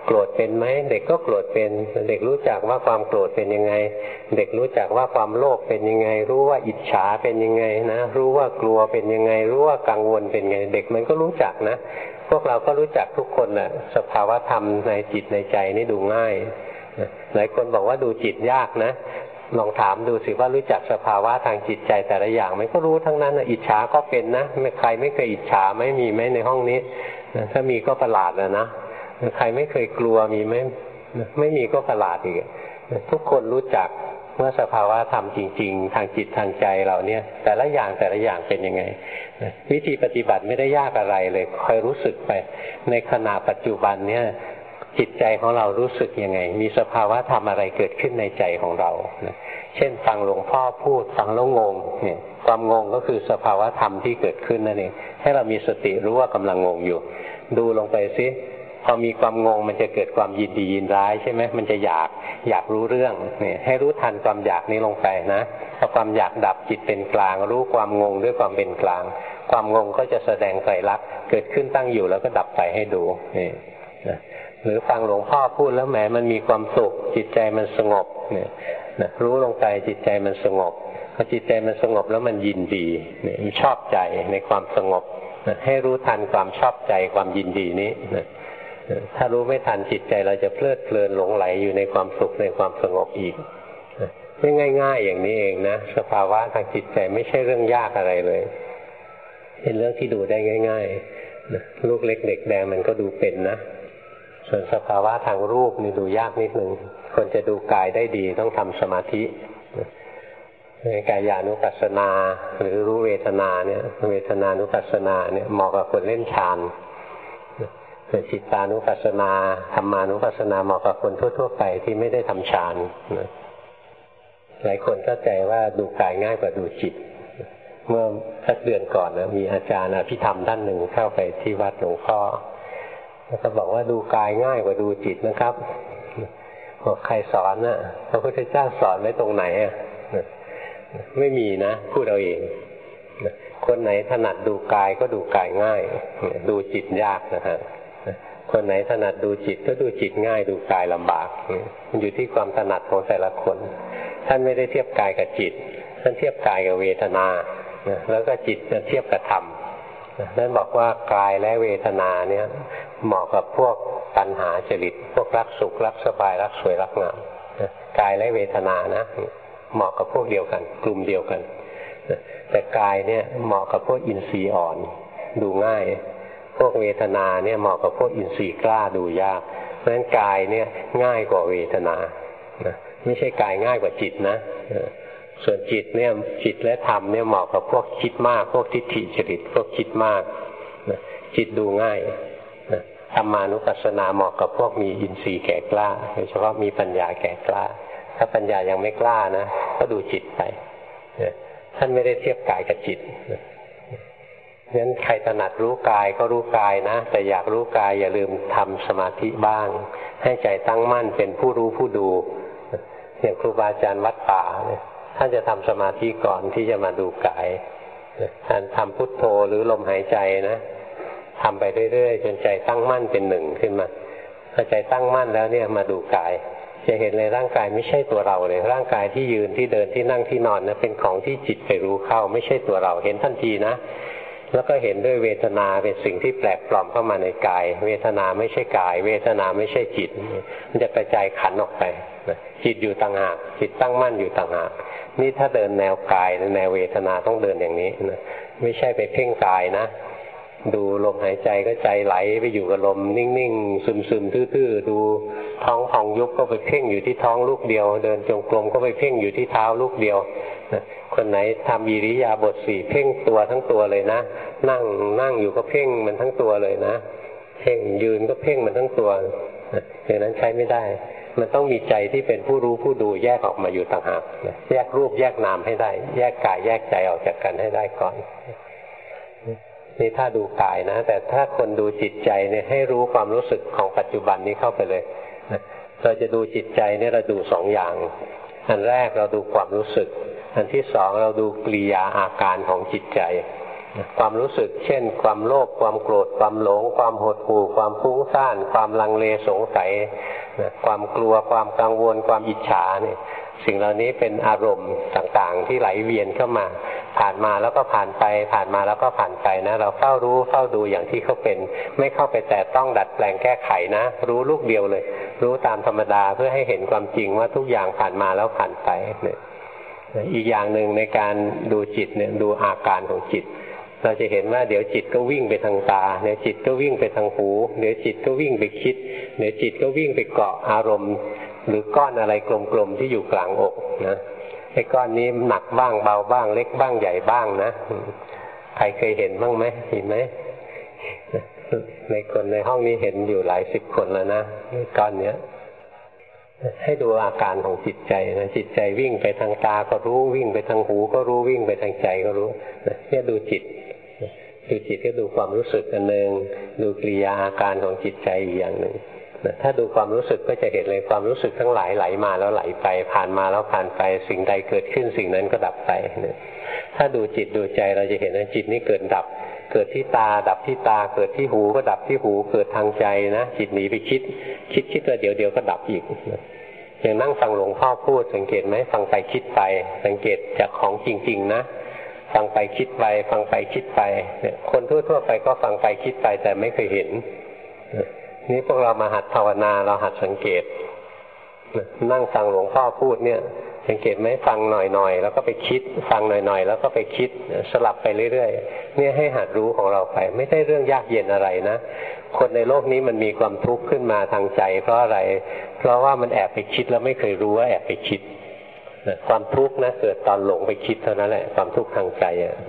โกรธเป็นไหมเด็กก็โกรธเป็นเด็กรู้จักว่าความโกรธเป็นยังไงเด็กรู้จักว่าความโลภเป็นยังไงรู้ว่าอิจฉาเป็นยังไงนะรู้ว่ากลัวเป็นยังไงรู้ว่ากังวลเป็นไงเด็กมันก็รู้จักนะพวกเราก็รู้จักทุกคนแหละสภาวะธรรมในจิตในใจนี่ดูง่ายหลายคนบอกว่าดูจิตยากนะลองถามดูสิว่ารู้จักสภาวะทางจิตใจแต่ละอย่างมันก็รู้ทั้งนั้นอิจฉาก็เป็นนะใครไม่เคยอิจฉาไม่มีไหมในห้องนี้ถ้ามีก็ประหลาดนะใครไม่เคยกลัวมีไหมไม่มีก็ประหลาดอีกทุกคนรู้จักว่าสภาวะธรรมจริงๆทางจิตทางใจเราเนี่ยแต่ละอย่างเป็นยังไงวิธีปฏิบัติไม่ได้ยากอะไรเลยคอยรู้สึกไปในขณะปัจจุบันเนี่ยจิตใจของเรารู้สึกยังไงมีสภาวะธรรมอะไรเกิดขึ้นในใจของเราเช่นฟังหลวงพ่อพูดฟังแล้วงงเนี่ยความงงก็คือสภาวะธรรมที่เกิดขึ้นนั่นเองให้เรามีสติรู้ว่ากำลังงงอยู่ดูลงไปซิพอมีความงงมันจะเกิดความยินดียินร้ายใช่ไหมมันจะอยากรู้เรื่องเนี่ยให้รู้ทันความอยากนี้ลงไปนะพอความอยากดับจิตเป็นกลางรู้ความงงด้วยความเป็นกลางความงงก็จะแสดงไตรลักษณ์เกิดขึ้นตั้งอยู่แล้วก็ดับไปให้ดูนี่นะหรือฟังหลวงพ่อพูดแล้วแหมมันมีความสุขจิตใจมันสงบเนี่ยนะรู้ลงไปจิตใจมันสงบพอจิตใจมันสงบแล้วมันยินดีเนี่ยมันชอบใจในความสงบนะให้รู้ทันความชอบใจความยินดีนี้นะถ้ารู้ไม่ทันจิตใจเราจะเพลิดเพลินหลงไหลอยู่ในความสุขในความสงบอีกไม่ง่ายๆอย่างนี้เองนะสภาวะทางจิตใจไม่ใช่เรื่องยากอะไรเลยเป็นเรื่องที่ดูได้ง่ายๆนะลูกเล็กเด็กแดงมันก็ดูเป็นนะส่วนสภาวะทางรูปนี่ดูยากนิดนึงคนจะดูกายได้ดีต้องทำสมาธิกายานุปัสสนาหรือรู้เวทนาเนี่ยเวทนานุปัสสนาเนี่ยเหมาะกับคนเล่นฌานจิตตานุปัสสนาธรรมานุปัสสนาเหมาะกับคนทั่วๆไปที่ไม่ได้ทำฌานหลายคนเข้าใจว่าดูกายง่ายกว่าดูจิตเมื่อสักเดือนก่อนนะมีอาจารย์อภิธรรมท่านหนึ่งเข้าไปที่วัดหลวงพ่อแล้วก็บอกว่าดูกายง่ายกว่าดูจิตนะครับบอกใครสอนน่ะพระพุทธเจ้าสอนไว้ตรงไหนอ่ะไม่มีนะพูดเอาเองคนไหนถนัดดูกายก็ดูกายง่ายดูจิตยากนะฮะคนไหนถนัดดูจิตก็ดูจิตง่ายดูกายลำบากมันอยู่ที่ความถนัดของแต่ละคนท่านไม่ได้เทียบกายกับจิตท่านเทียบกายกับเวทนาแล้วก็จิตเทียบกับธรรมท่านบอกว่ากายและเวทนาเนี่ยเหมาะกับพวกตัณหาจริตพวกรักสุขรักสบายรักสวยรักงามกายและเวทนานะเหมาะกับพวกเดียวกันกลุ่มเดียวกันแต่กายเนี่ยเหมาะกับพวกอินทรีย์อ่อนดูง่ายพวกเวทนาเนี่ยเหมาะกับพวกอินทรีย์กล้าดูยากเพราะฉะนั้นกายเนี่ยง่ายกว่าเวทนาไม่ใช่กายง่ายกว่าจิตนะส่วนจิตเนี่ยจิตและธรรมเนี่ยเหมาะกับพวกคิดมากพวกทิฏฐิจริตพวกคิดมากจิตดูง่ายธรรมานุปัสสนาเหมาะกับพวกมีอินทรีย์แก่กล้าโดยเฉพาะมีปัญญาแก่กล้าถ้าปัญญายังไม่กล้านะก็ดูจิตไปท่านไม่ได้เทียบกายกับจิตงั้นใครถนัดรู้กายก็รู้กายนะแต่อยากรู้กายอย่าลืมทำสมาธิบ้างให้ใจตั้งมั่นเป็นผู้รู้ผู้ดูอย่างครูบาอาจารย์วัดป่าเนี่ยท่านจะทำสมาธิก่อนที่จะมาดูกายท่านทำพุทโธหรือลมหายใจนะทำไปเรื่อยๆจนใจตั้งมั่นเป็นหนึ่งขึ้นมาพอใจตั้งมั่นแล้วเนี่ยมาดูกายจะเห็นเลยร่างกายไม่ใช่ตัวเราเลยร่างกายที่ยืนที่เดินที่นั่งที่นอนนะเป็นของที่จิตไปรู้เข้าไม่ใช่ตัวเราเห็นทันทีนะแล้วก็เห็นด้วยเวทนาเป็นสิ่งที่แปลกปลอมเข้ามาในกายเวทนาไม่ใช่กายเวทนาไม่ใช่จิตมันจะกระจายขันออกไปจิตอยู่ต่างหากจิตตั้งมั่นอยู่ต่างหากนี่ถ้าเดินแนวกายแนวเวทนาต้องเดินอย่างนี้นะไม่ใช่ไปเพ่งกายนะดูลมหายใจก็ใจไหลไปอยู่กับลมนิ่งๆซึมๆทื่อๆดูท้องพองยุบก็ไปเพ่งอยู่ที่ท้องลูกเดียวเดินจงกรมก็ไปเพ่งอยู่ที่เท้าลูกเดียวคนไหนทำอิริยาบถ4เพ่งตัวทั้งตัวเลยนะนั่งอยู่ก็เพ่งมันทั้งตัวเลยนะเพ่งยืนก็เพ่งมันทั้งตัวอย่างนั้นใช้ไม่ได้มันต้องมีใจที่เป็นผู้รู้ผู้ดูแยกออกมาอยู่ต่างหากแยกรูปแยกนามให้ได้แยกกายแยกใจออกจากกันให้ได้ก่อนนี่ถ้าดูกายนะแต่ถ้าคนดูจิตใจเนี่ยให้รู้ความรู้สึกของปัจจุบันนี้เข้าไปเลยเราจะดูจิตใจเนี่ยเราดู2 อย่างอันแรกเราดูความรู้สึกอันที่2เราดูกิริยาอาการของจิตใจความรู้สึกเช่นความโลภความโกรธความหลงความหดหู่ความฟุ้งซ่านความลังเลสงสัยความกลัวความกังวลความอิจฉาเนี่ยสิ่งเหล่านี้เป็นอารมณ์ต่างๆที่ไหลเวียนเข้ามาผ่านมาแล้วก็ผ่านไปผ่านมาแล้วก็ผ่านไปนะเราเฝ้ารู้เฝ้าดูอย่างที่เขาเป็นไม่เข้าไปแต่ต้องดัดแปลงแก้ไขนะรู้ลูกเดียวเลยรู้ตามธรรมดาเพื่อให้เห็นความจริงว่าทุกอย่างผ่านมาแล้วผ่านไปเนี่ยอีกอย่างหนึ่งในการดูจิตเนี่ยดูอาการของจิตเราจะเห็นว่าเดี๋ยวจิตก็วิ่งไปทางตาเดี๋ยวจิตก็วิ่งไปทางหูเดี๋ยวจิตก็วิ่งไปคิดเดี๋ยวจิตก็วิ่งไปเกาะอารมณ์หรือก้อนอะไรกลมๆที่อยู่กลางอกนะไอ้ก้อนนี้หนักบ้างเบาบ้างเล็กบ้างใหญ่บ้างนะใครเคยเห็นบ้างไหมเห็นไหมในคนในห้องนี้เห็นอยู่หลายสิบคนแล้วนะก้อนเนี้ยให้ดูอาการของจิตใจนะจิตใจวิ่งไปทางตาก็รู้วิ่งไปทางหูก็รู้วิ่งไปทางใจก็รู้เนี่ยดูจิตก็ดูความรู้สึกอันหนึ่งดูกิริยาอาการของจิตใจอีกอย่างหนึ่งถ้าดูความรู้สึกก็จะเห็นเลยความรู้สึกทั้งหลายไหลมาแล้วไหลไปผ่านมาแล้วผ่านไปสิ่งใดเกิดขึ้นสิ่งนั้นก็ดับไปถ้าดูจิตดูใจเราจะเห็นว่าจิตนี้เกิดดับเกิดที่ตาดับที่ตาเกิดที่หูก็ดับที่หูเกิดทางใจนะจิตหนีไปคิดแล้วเดี๋ยวก็ดับอีกอย่างนั่งฟังหลวงพ่อพูดสังเกตไหมฟังไปคิดไปสังเกตจากของจริงๆนะฟังไปคิดไปฟังไปคิดไปเนี่ยคนทั่วๆไปก็ฟังไปคิดไปแต่ไม่เคยเห็นนี่พวกเรามาหัดภาวนาเราหัดสังเกตนั่งฟังหลวงพ่อพูดเนี่ยสังเกตไหมฟังหน่อยๆแล้วก็ไปคิดฟังหน่อยๆแล้วก็ไปคิดสลับไปเรื่อยๆเนี่ยให้หัดรู้ของเราไปไม่ใช่เรื่องยากเย็นอะไรนะคนในโลกนี้มันมีความทุกข์ขึ้นมาทางใจเพราะอะไรเพราะว่ามันแอบไปคิดแล้วไม่เคยรู้ว่าแอบไปคิดความทุกข์นะเกิดตอนหลงไปคิดเท่านั้นแหละความทุกข์ทางใจ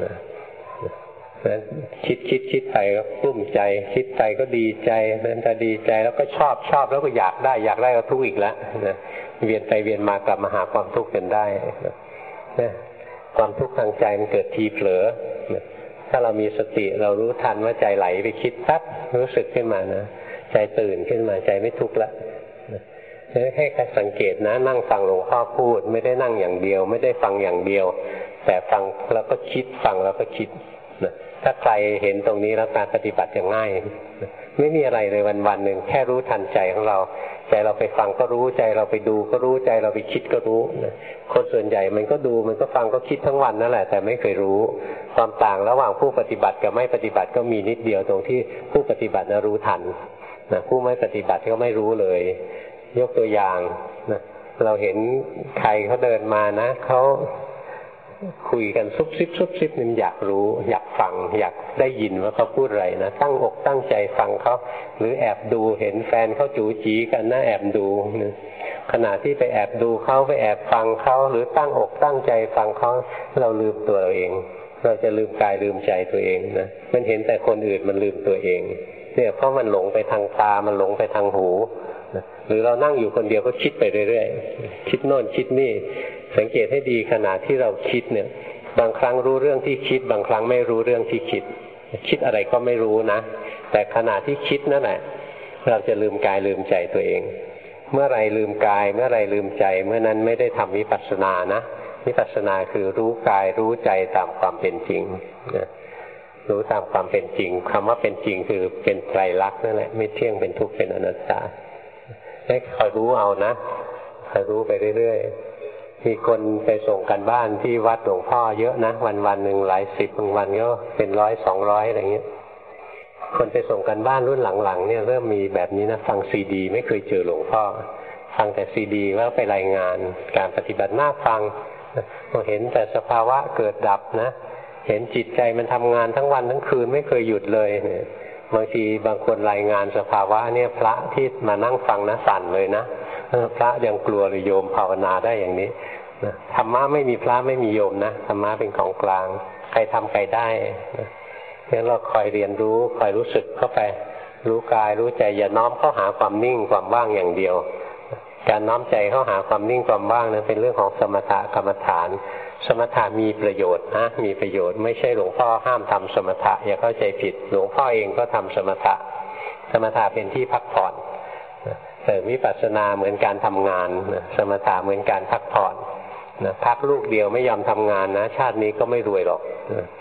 คิดไปก็กลุ้มใจคิดไปก็ดีใจนั้นจะดีใจแล้วก็ชอบแล้วก็อยากได้ก็ทุกข์อีกแล้วนะเวียนไปเวียนมากลับมาหาความทุกข์กันได้นะความทุกข์ทางใจมันเกิดทีเผลอถ้าเรามีสติเรารู้ทันว่าใจไหลไปคิดปั๊บรู้สึกขึ้นมานะใจตื่นขึ้นมาใจไม่ทุกข์ละให้ใครสังเกตนะนั่งฟังหลวงพ่อพูดไม่ได้นั่งอย่างเดียวไม่ได้ฟังอย่างเดียวแต่ฟังแล้วก็คิดฟังแล้วก็คิดถ้าใครเห็นตรงนี้แล้วการปฏิบัติจะง่ายไม่มีอะไรเลยวันๆหนึ่งแค่รู้ทันใจของเราใจเราไปฟังก็รู้ใจเราไปดูก็รู้ใจเราไปคิดก็รู้คนส่วนใหญ่มันก็ดูมันก็ฟังก็คิดทั้งวันนั่นแหละแต่ไม่เคยรู้ความต่างระหว่างผู้ปฏิบัติกับไม่ปฏิบัติก็มีนิดเดียวตรงที่ผู้ปฏิบัติรู้ทันผู้ไม่ปฏิบัติก็ไม่รู้เลยยกตัวอย่างเราเห็นใครเขาเดินมานะเขาคุยกันซุบซิบนี่อยากรู้อยากฟังอยากได้ยินว่าเขาพูดอะไรนะตั้งอกตั้งใจฟังเขาหรือแอบดูเห็นแฟนเขาจู๋จีกันนะแอบดูขณะที่ไปแอบดูเขาไปแอบฟังเขาหรือตั้งอกตั้งใจฟังเขาเราลืมตัวเราเองเราจะลืมกายลืมใจตัวเองนะมันเห็นแต่คนอื่นมันลืมตัวเองเนี่ยเพราะมันหลงไปทางตามันหลงไปทางหูหรือเรานั่งอยู่คนเดียวก็คิดไปเรื่อยๆคิดโน่นคิดนี่สังเกตให้ดีขณะที่เราคิดเนี่ยบางครั้งรู้เรื่องที่คิดบางครั้งไม่รู้เรื่องที่คิดอะไรก็ไม่รู้นะแต่ขณะที่คิดนั่นแหละเราจะลืมกายลืมใจตัวเองเมื่อไรลืมกายเมื่อไรลืมใจเมื่อนั้นไม่ได้ทำวิปัสสนานะวิปัสสนาคือรู้กายรู้ใจตามความเป็นจริงนะรู้ตามความเป็นจริงคำว่าเป็นจริงคือเป็นไตรลักษณ์นั่นแหละไม่เที่ยงเป็นทุกข์เป็นอนัตตาให้คอยรู้เอานะคอยรู้ไปเรื่อยๆมีคนไปส่งกันบ้านที่วัดหลวงพ่อเยอะนะวันหนึ่งหลายสิบบางวันก็เป็น100-200อะไรเงี้ยคนไปส่งกันบ้านรุ่นหลังๆเนี่ยเริ่มมีแบบนี้นะฟังซีดีไม่เคยเจอหลวงพ่อฟังแต่ซีดีว่าไปรายงานการปฏิบัติหน้าฟังเราเห็นแต่สภาวะเกิดดับนะเห็นจิตใจมันทำงานทั้งวันทั้งคืนไม่เคยหยุดเลยเนี่ยบางทีบางคนรายงานสภาวะเนี่ยพระที่มานั่งฟังนะสั่นเลยนะพระยังกลัวเลยโยมภาวนาได้อย่างนี้ธรรมะไม่มีพระไม่มีโยมนะธรรมะเป็นของกลางใครทำใครได้งั้นเราคอยเรียนรู้คอยรู้สึกเข้าไปรู้กายรู้ใจอย่าน้อมเข้าหาความนิ่งความว่างอย่างเดียวการน้อมใจเข้าหาความนิ่งความว่างนั้นเป็นเรื่องของสมถะกรรมฐานสมถะมีประโยชน์นะมีประโยชน์ไม่ใช่หลวงพ่อห้ามทำสมถะอย่าเข้าใจผิดหลวงพ่อเองก็ทำสมถะเป็นที่พักผ่อนแต่วิปัสสนาเหมือนการทำงานสมถะเหมือนการพักผ่อนพักลูกเดียวไม่ยอมทำงานนะชาตินี้ก็ไม่รวยหรอก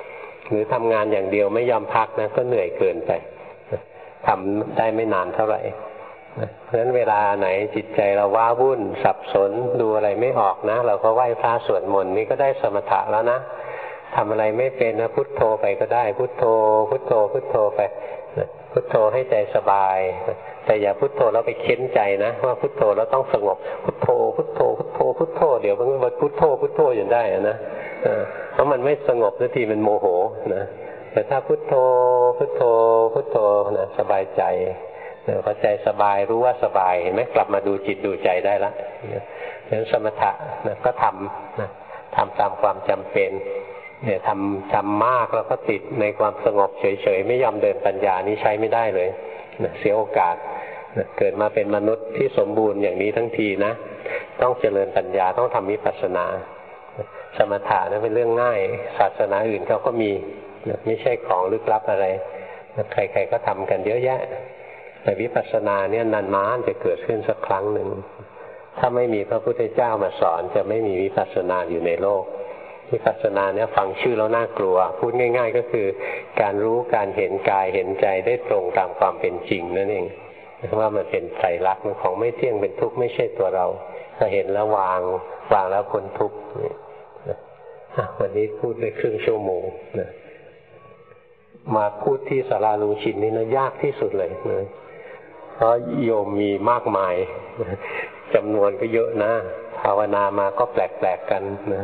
หรือทำงานอย่างเดียวไม่ยอมพักนะก็เหนื่อยเกินไปทำได้ไม่นานเท่าไหร่เพราะฉะนั้นเวลาไหนจิตใจเราว้าวุ่นสับสนดูอะไรไม่ออกนะเราก็ไหว้พระสวดมนต์นี่ก็ได้สมถะแล้วนะทำอะไรไม่เป็นนะพุทโธไปก็ได้พุทโธพุทโธพุทโธไปพุทโธให้ใจสบายแต่อย่าพุทโธแล้วไปเค้นใจนะว่าพุทโธแล้วต้องสงบพุทโธพุทโธพุทโธพุทโธเดี๋ยวมันพุทโธพุทโธอยู่ได้นะเพราะมันไม่สงบสักทีมันโมโหนะแต่ถ้าพุทโธพุทโธพุทโธนะสบายใจพอใจสบายรู้ว่าสบายเห็นไหมกลับมาดูจิตดูใจได้ละเพราะฉะนั้นสมถะนะก็ทำตามความจำเป็นเนี่ยทำมากแล้วก็ติดในความสงบเฉยๆไม่ยอมเดินปัญญานี้ใช้ไม่ได้เลยนะเสียโอกาสนะเกิดมาเป็นมนุษย์ที่สมบูรณ์อย่างนี้ทั้งทีนะต้องเจริญปัญญาต้องทำวิปัสสนาสมถะนะเป็นเรื่องง่ายศาสนาอื่นเขาก็มีนะไม่ใช่ของลึกลับอะไรนะใครๆก็ทำกันเยอะแยะแต่วิปัสสนาเนี่ยนานๆจะเกิดขึ้นสักครั้งหนึ่งถ้าไม่มีพระพุทธเจ้ามาสอนจะไม่มีวิปัสสนาอยู่ในโลกวิปัสสนาเนี่ยฟังชื่อแล้วน่ากลัวพูดง่ายๆก็คือการรู้การเห็นกายเห็นใจได้ตรงตามความเป็นจริงนั่นเองว่ามันเป็นไตรลักษณ์ของไม่เที่ยงเป็นทุกข์ไม่ใช่ตัวเราถ้าเห็นแล้ววางแล้วพ้นทุกข์วันนี้พูดได้ครึ่งชั่วโมงนะมาพูดที่ศาลาลุงชินนี่นะยากที่สุดเลยนะเพราะโยมมีมากมายจำนวนก็เยอะนะภาวนามาก็แปลกๆกันนะ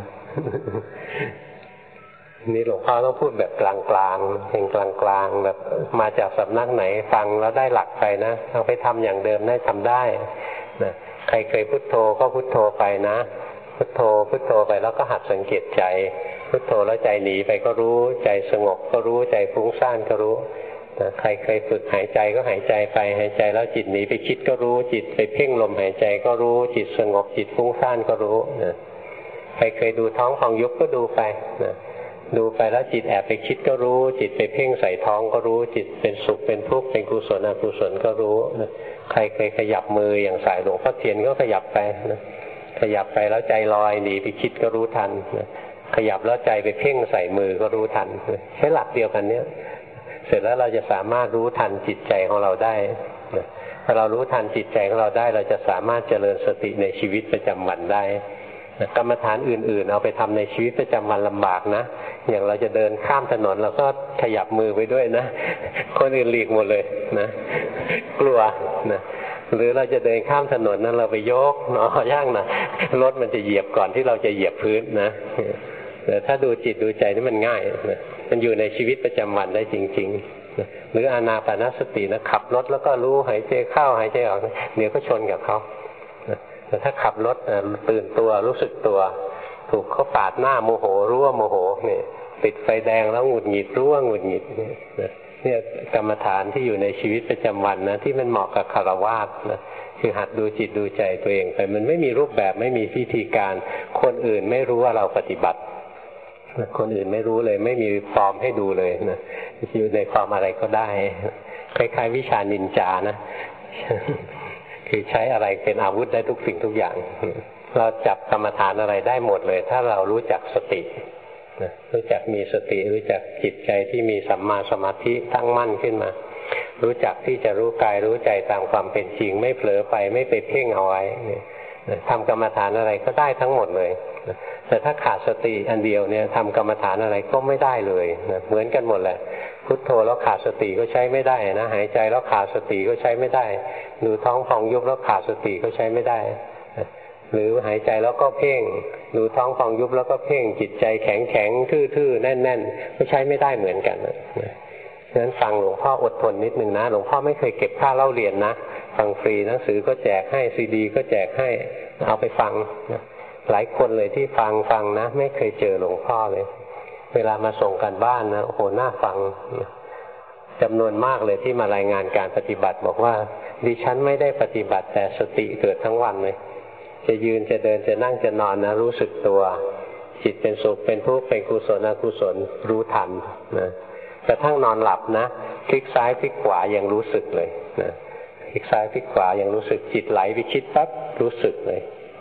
นี่หลวงพ่อต้องพูดแบบกลางๆเพลงกลางๆแบบมาจากสำนักไหนฟังแล้วได้หลักไปนะเอาไปทำอย่างเดิมได้ทำได้นะใครเคยพุทโธก็พุทโธไปนะพุทโธพุทโธไปแล้วก็หัดสังเกตใจพุทโธแล้วใจหนีไปก็รู้ใจสงบก็รู้ใจฟุ้งซ่านก็รู้นะใครเคยฝึกหายใจก็หายใจไปหายใจแล้วจิตหนีไปคิดก็รู้จิตไปเพ่งลมหายใจก็รู้จิตสงบจิตฟุ้งซ่านก็รู้นะใครเคยดูท้องพองยุบก็ดูไปนะดูไปแล้วจิตแอบไปคิดก็รู้จิตไปเพ่งใส่ท้องก็รู้จิตเป็นสุขเป็นทุกข์เป็นกุศลอกุศลก็รู้นะใครเคยขยับมืออย่างสายหลวงพ่อเทียนก็ขยับไปนะขยับไปแล้วใจลอยหนีไปคิดก็รู้ทันนะขยับแล้วใจไปเพ่งใส่มือก็รู้ทันใช้หลักเดียวกันเนี้ยเสร็จแล้วเราจะสามารถรู้ทันจิตใจของเราได้นะถ้าเรารู้ทันจิตใจของเราได้เราจะสามารถเจริญสติในชีวิตประจำวันได้กรรมฐานอื่นๆเอาไปทำในชีวิตประจำวันลำบากนะอย่างเราจะเดินข้ามถนนเราก็ขยับมือไปด้วยนะคนอื่นหลีกหมดเลยนะกลัวนะหรือเราจะเดินข้ามถนนนั้นเราไปยกหนอย่างนะรถมันจะเหยียบก่อนที่เราจะเหยียบพื้นนะแต่ถ้าดูจิตดูใจนี่มันง่ายนะมันอยู่ในชีวิตประจำวันได้จริงๆนะหรืออานาปานสตินะขับรถแล้วก็รู้หายใจเข้าหายใจออกเดี๋ยวก็ชนกับเขาแต่ถ้าขับรถตื่นตัวรู้สึกตัวถูกเขาปาดหน้าโมโหรู้ว่าโมโหเนี่ยติดไฟแดงแล้วหงุดหงิดรู้ว่าหงุดหงิดเนี่ยกรรมฐานที่อยู่ในชีวิตประจำวันนะที่มันเหมาะกับฆราวาสนะคือหัดดูจิตดูใจตัวเองไปมันไม่มีรูปแบบไม่มีพิธีการคนอื่นไม่รู้ว่าเราปฏิบัติคนอื่นไม่รู้เลยไม่มีฟอร์มให้ดูเลยนะอยู่ในความอะไรก็ได้คล้ายๆวิชานินจานะคือใช้อะไรเป็นอาวุธได้ทุกสิ่งทุกอย่างเราจับกรรมฐานอะไรได้หมดเลยถ้าเรารู้จักสติรู้จักมีสติรู้จักจิตใจที่มีสัมมาสมาธิตั้งมั่นขึ้นมารู้จักที่จะรู้กายรู้ใจตามความเป็นจริงไม่เผลอไปไม่ไปเพ่งเอาไว้ทำกรรมฐานอะไรก็ได้ทั้งหมดเลยแต่ถ้าขาดสติอันเดียวเนี่ยทำกรรมฐานอะไรก็ไม่ได้เลยเหมือนกันหมดแหละพุทโธแล้วขาดสติก็ใช้ไม่ได้นะหายใจแล้วขาดสติก็ใช้ไม่ได้ดูท้องพองยุบแล้วขาดสติก็ใช้ไม่ได้หรือหายใจแล้วก็เพ่งดูท้องพองยุบแล้วก็เพ่งจิตใจแข็งแข็งทื่อๆแน่นๆก็ใช้ไม่ได้เหมือนกันฉะนั้นฟังหลวงพ่ออดทนนิดนึงนะหลวงพ่อไม่เคยเก็บค่าเล่าเรียนนะฟังฟรีหนังสือก็แจกให้ซีดีก็แจกให้เอาไปฟังนะหลายคนเลยที่ฟังนะไม่เคยเจอหลวงพ่อเลยเวลามาส่งกันบ้านนะโอ้โหน่าฟังจำนวนมากเลยที่มารายงานการปฏิบัติบอกว่าดิฉันไม่ได้ปฏิบัติแต่สติเกิดทั้งวันเลยจะยืนจะเดินจะนั่งจะนอนนะรู้สึกตัวจิตเป็นสุขเป็นทุกข์เป็นกุศลอกุศลรู้ทันนะกระทั่งนอนหลับนะพลิกซ้ายพลิกขวายังรู้สึกเลยนะพลิกซ้ายพลิกขวายังรู้สึกจิตไหลไปคิดปั๊บรู้สึกเลย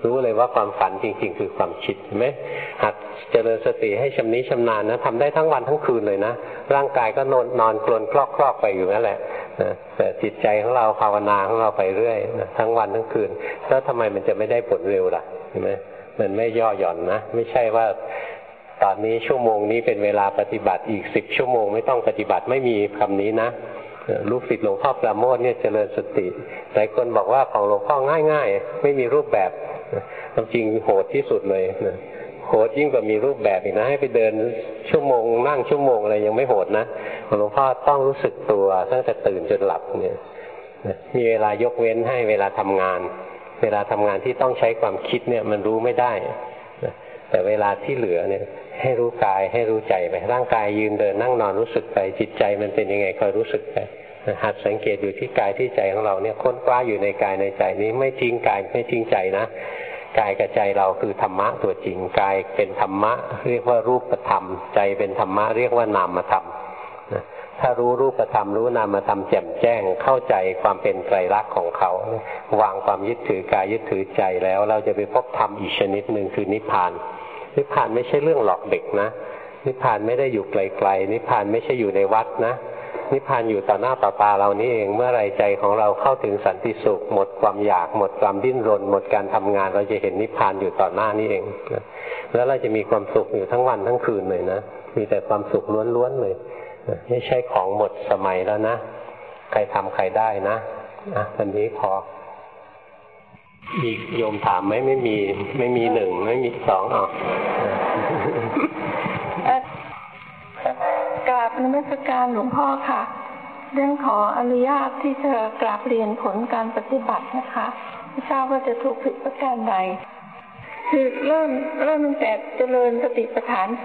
รู้เลยว่าความฝันจริงๆคือความคิดเห็นไหมหัดเจริญสติให้ชำนิชำนาญนะทำได้ทั้งวันทั้งคืนเลยนะร่างกายก็นอนกลนคลอกๆไปอยู่นั่นแหละนะแต่จิตใจของเราภาวนาของเราไปเรื่อยนะทั้งวันทั้งคืนแล้วทำไมมันจะไม่ได้ผลเร็วล่ะเห็นไหมมันไม่ย่อหย่อนนะไม่ใช่ว่าตอนนี้ชั่วโมงนี้เป็นเวลาปฏิบัติอีก10 ชั่วโมงไม่ต้องปฏิบัติไม่มีคำนี้นะลูกศิษย์หลวงพ่อปราโมทย์เนี่ยเจริญสติหลายคนบอกว่าของหลวงพ่อง่ายๆไม่มีรูปแบบความจริงโหดที่สุดเลยโหดยิ่งกว่ามีรูปแบบอีกนะให้ไปเดินชั่วโมงนั่งชั่วโมงอะไรยังไม่โหดนะหลวงพ่อต้องรู้สึกตัวตั้งแต่ตื่นจนหลับเนี่ยมีเวลายกเว้นให้เวลาทำงานเวลาทำงานที่ต้องใช้ความคิดเนี่ยมันรู้ไม่ได้แต่เวลาที่เหลือเนี่ยให้รู้กายให้รู้ใจไปร่างกายยืนเดินนั่งนอนรู้สึกไปจิตใจมันเป็นยังไงคอยรู้สึกไปหัดสังเกตอยู่ที่กายที่ใจของเราเนี่ยค้นคว้าอยู่ในกายในใจนี้ไม่ทิ้งกายไม่ทิ้งใจนะกายกับใจเราคือธรรมะตัวจริงกายเป็นธรรมะเรียกว่ารูปธรรมใจเป็นธรรมะเรียกว่านามธรรมถ้ารู้รูปธรรมรู้นามธรรมแจ่มแจ้งเข้าใจความเป็นไตรลักษณ์ของเขาวางความยึดถือกายยึดถือใจแล้วเราจะไปพบธรรมอีกชนิดหนึ่งคือนิพพานนิพพานไม่ใช่เรื่องหลอกเด็กนะนิพพานไม่ได้อยู่ไกลๆนิพพานไม่ใช่อยู่ในวัดนะนิพพานอยู่ต่อหน้าต่อตาเรานี่เองเมื่อไรใจของเราเข้าถึงสันติสุขหมดความอยากหมดความดิ้นรนหมดการทำงานเราจะเห็นนิพพานอยู่ต่อหน้านี่เองแล้วเราจะมีความสุขอยู่ทั้งวันทั้งคืนเลยนะมีแต่ความสุขล้วนๆเลยไม่ใช่ของหมดสมัยแล้วนะใครทำใครได้นะตอนนี้พอมีโยมถามไหมไม่มี1ไม่มี2 กราบนมัสการหลวงพ่อค่ะเรื่องขออนุญาตที่จะกราบเรียนผลการปฏิบัตินะคะไม่ทราบว่าจะถูกผิดประการใดคือเริ่มตั้งแต่เจริญสติปัฏฐาน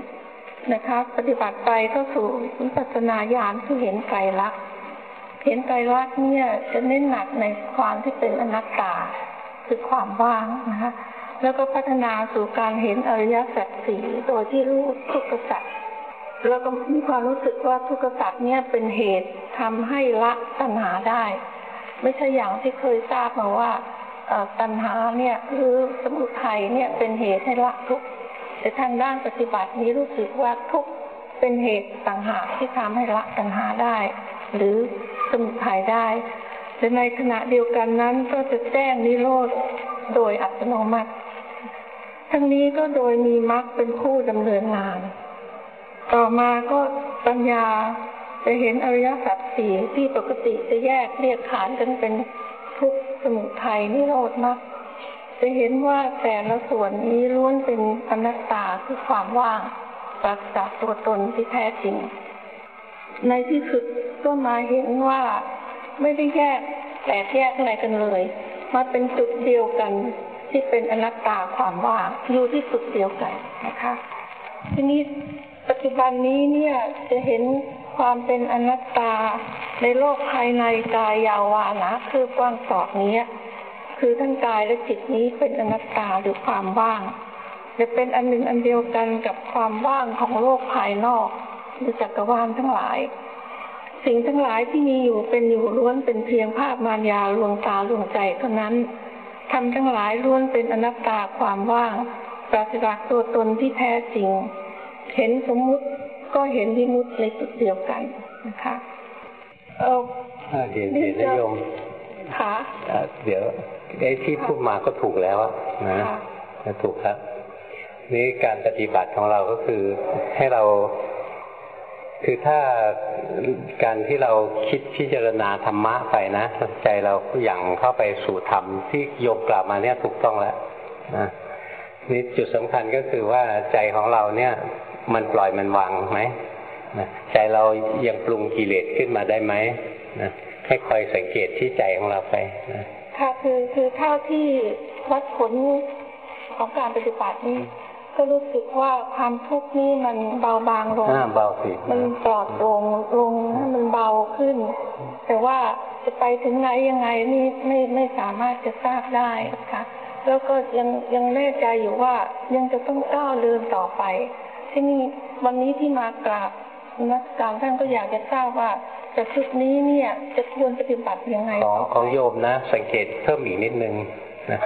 4นะคะปฏิบัติไปเข้าสู่วิปัสสนาญาณที่เห็นไตรลักษณ์เนี่ยจะเน้นหนักในความที่เป็นอนัตตาคือความว่างนะคะแล้วก็พัฒนาสู่การเห็นอริยสัจสี่โดยที่รู้ทุกขสัจแล้วก็มีความรู้สึกว่าทุกขสัจเนี่ยเป็นเหตุทำให้ละตัณหาได้ไม่ใช่อย่างที่เคยทราบมาว่าตัณหาเนี่ยหรือสมุทัยเนี่ยเป็นเหตุให้ละทุกข์แต่ทางด้านปฏิบัตินี้รู้สึกว่าทุกข์เป็นเหตุต่างหากที่ทำให้ละตัณหาได้หรือสมุทัยได้และในขณะเดียวกันนั้นก็จะแจ้งนิโรธโดยอัตโนมัติทั้งนี้ก็โดยมีมรรคเป็นผู้ดำเนินงานต่อมาก็ปัญญาจะเห็นอริยสัจสี่ที่ปกติจะแยกเรียกขานกันเป็นทุกข์สมุทัยนิโรธมรรคจะเห็นว่าแต่ละส่วนนี้ล้วนเป็นอนัตตาคือความว่างปราศจากตัวตนที่แท้จริงในที่สุดก็มาเห็นว่าไม่ได้แยกแต่แยกอะไรกันเลยมาเป็นจุดเดียวกันที่เป็นอนัตตาความว่างอยู่ที่จุดเดียวกันนะคะทีนี้ปัจจุบันนี้เนี่ยจะเห็นความเป็นอนัตตาในโลกภายในกายยาวานะคือกว้างศอกนี้คือทั้งกายและจิตนี้เป็นอนัตตาหรือความว่างจะเป็นอันหนึ่งอันเดียวกันกับความว่างของโลกภายนอกหรือจักรวาลทั้งหลายสิ่งทั้งหลายที่มีอยู่เป็นอยู่ล้วนเป็นเพียงภาพมารยาลวงตาลวงใจเท่านั้นธรรมทั้งหลายล้วนเป็นอนัตตาความว่างปราศจากตัวตนที่แท้จริงเห็นสมมุติก็เห็นวิมุตติในจุดเดียวกันนะคะเห็นนิยมค่ะเดี๋ยวไอ้ที่พูดมาก็ถูกแล้วนะถูกครับนี่การปฏิบัติของเราก็คือให้เราคือถ้าการที่เราคิดพิจารณาธรรมะไปนะใจเราอย่างเข้าไปสู่ธรรมที่โยมกล่าวมาเนี่ยถูกต้องแล้วนะนี่จุดสำคัญก็คือว่าใจของเราเนี่ยมันปล่อยมันวางไหมนะใจเรายังปรุงกิเลสขึ้นมาได้ไหมนะให้คอยสังเกตที่ใจของเราไปนะค่ะคือเท่าที่วัดผลของการปฏิบัตินี้ก็รู้สึกว่าความทุกข์นี่มันเบาบางลงเบาสิมันปลอดลงให้มันเบาขึ้นแต่ว่าจะไปถึงไหนยังไงนี่ไม่สามารถจะทราบได้นะคะแล้วก็ยังแน่ใจอยู่ว่ายังจะต้องก้าวเดินต่อไปที่นี่วันนี้ที่มากราบนักการท่านก็อยากจะทราบว่าแต่ชุดนี้เนี่ยจะควรปฏิบัติยังไงของโยมนะสังเกตเพิ่มอีกนิดนึงนะ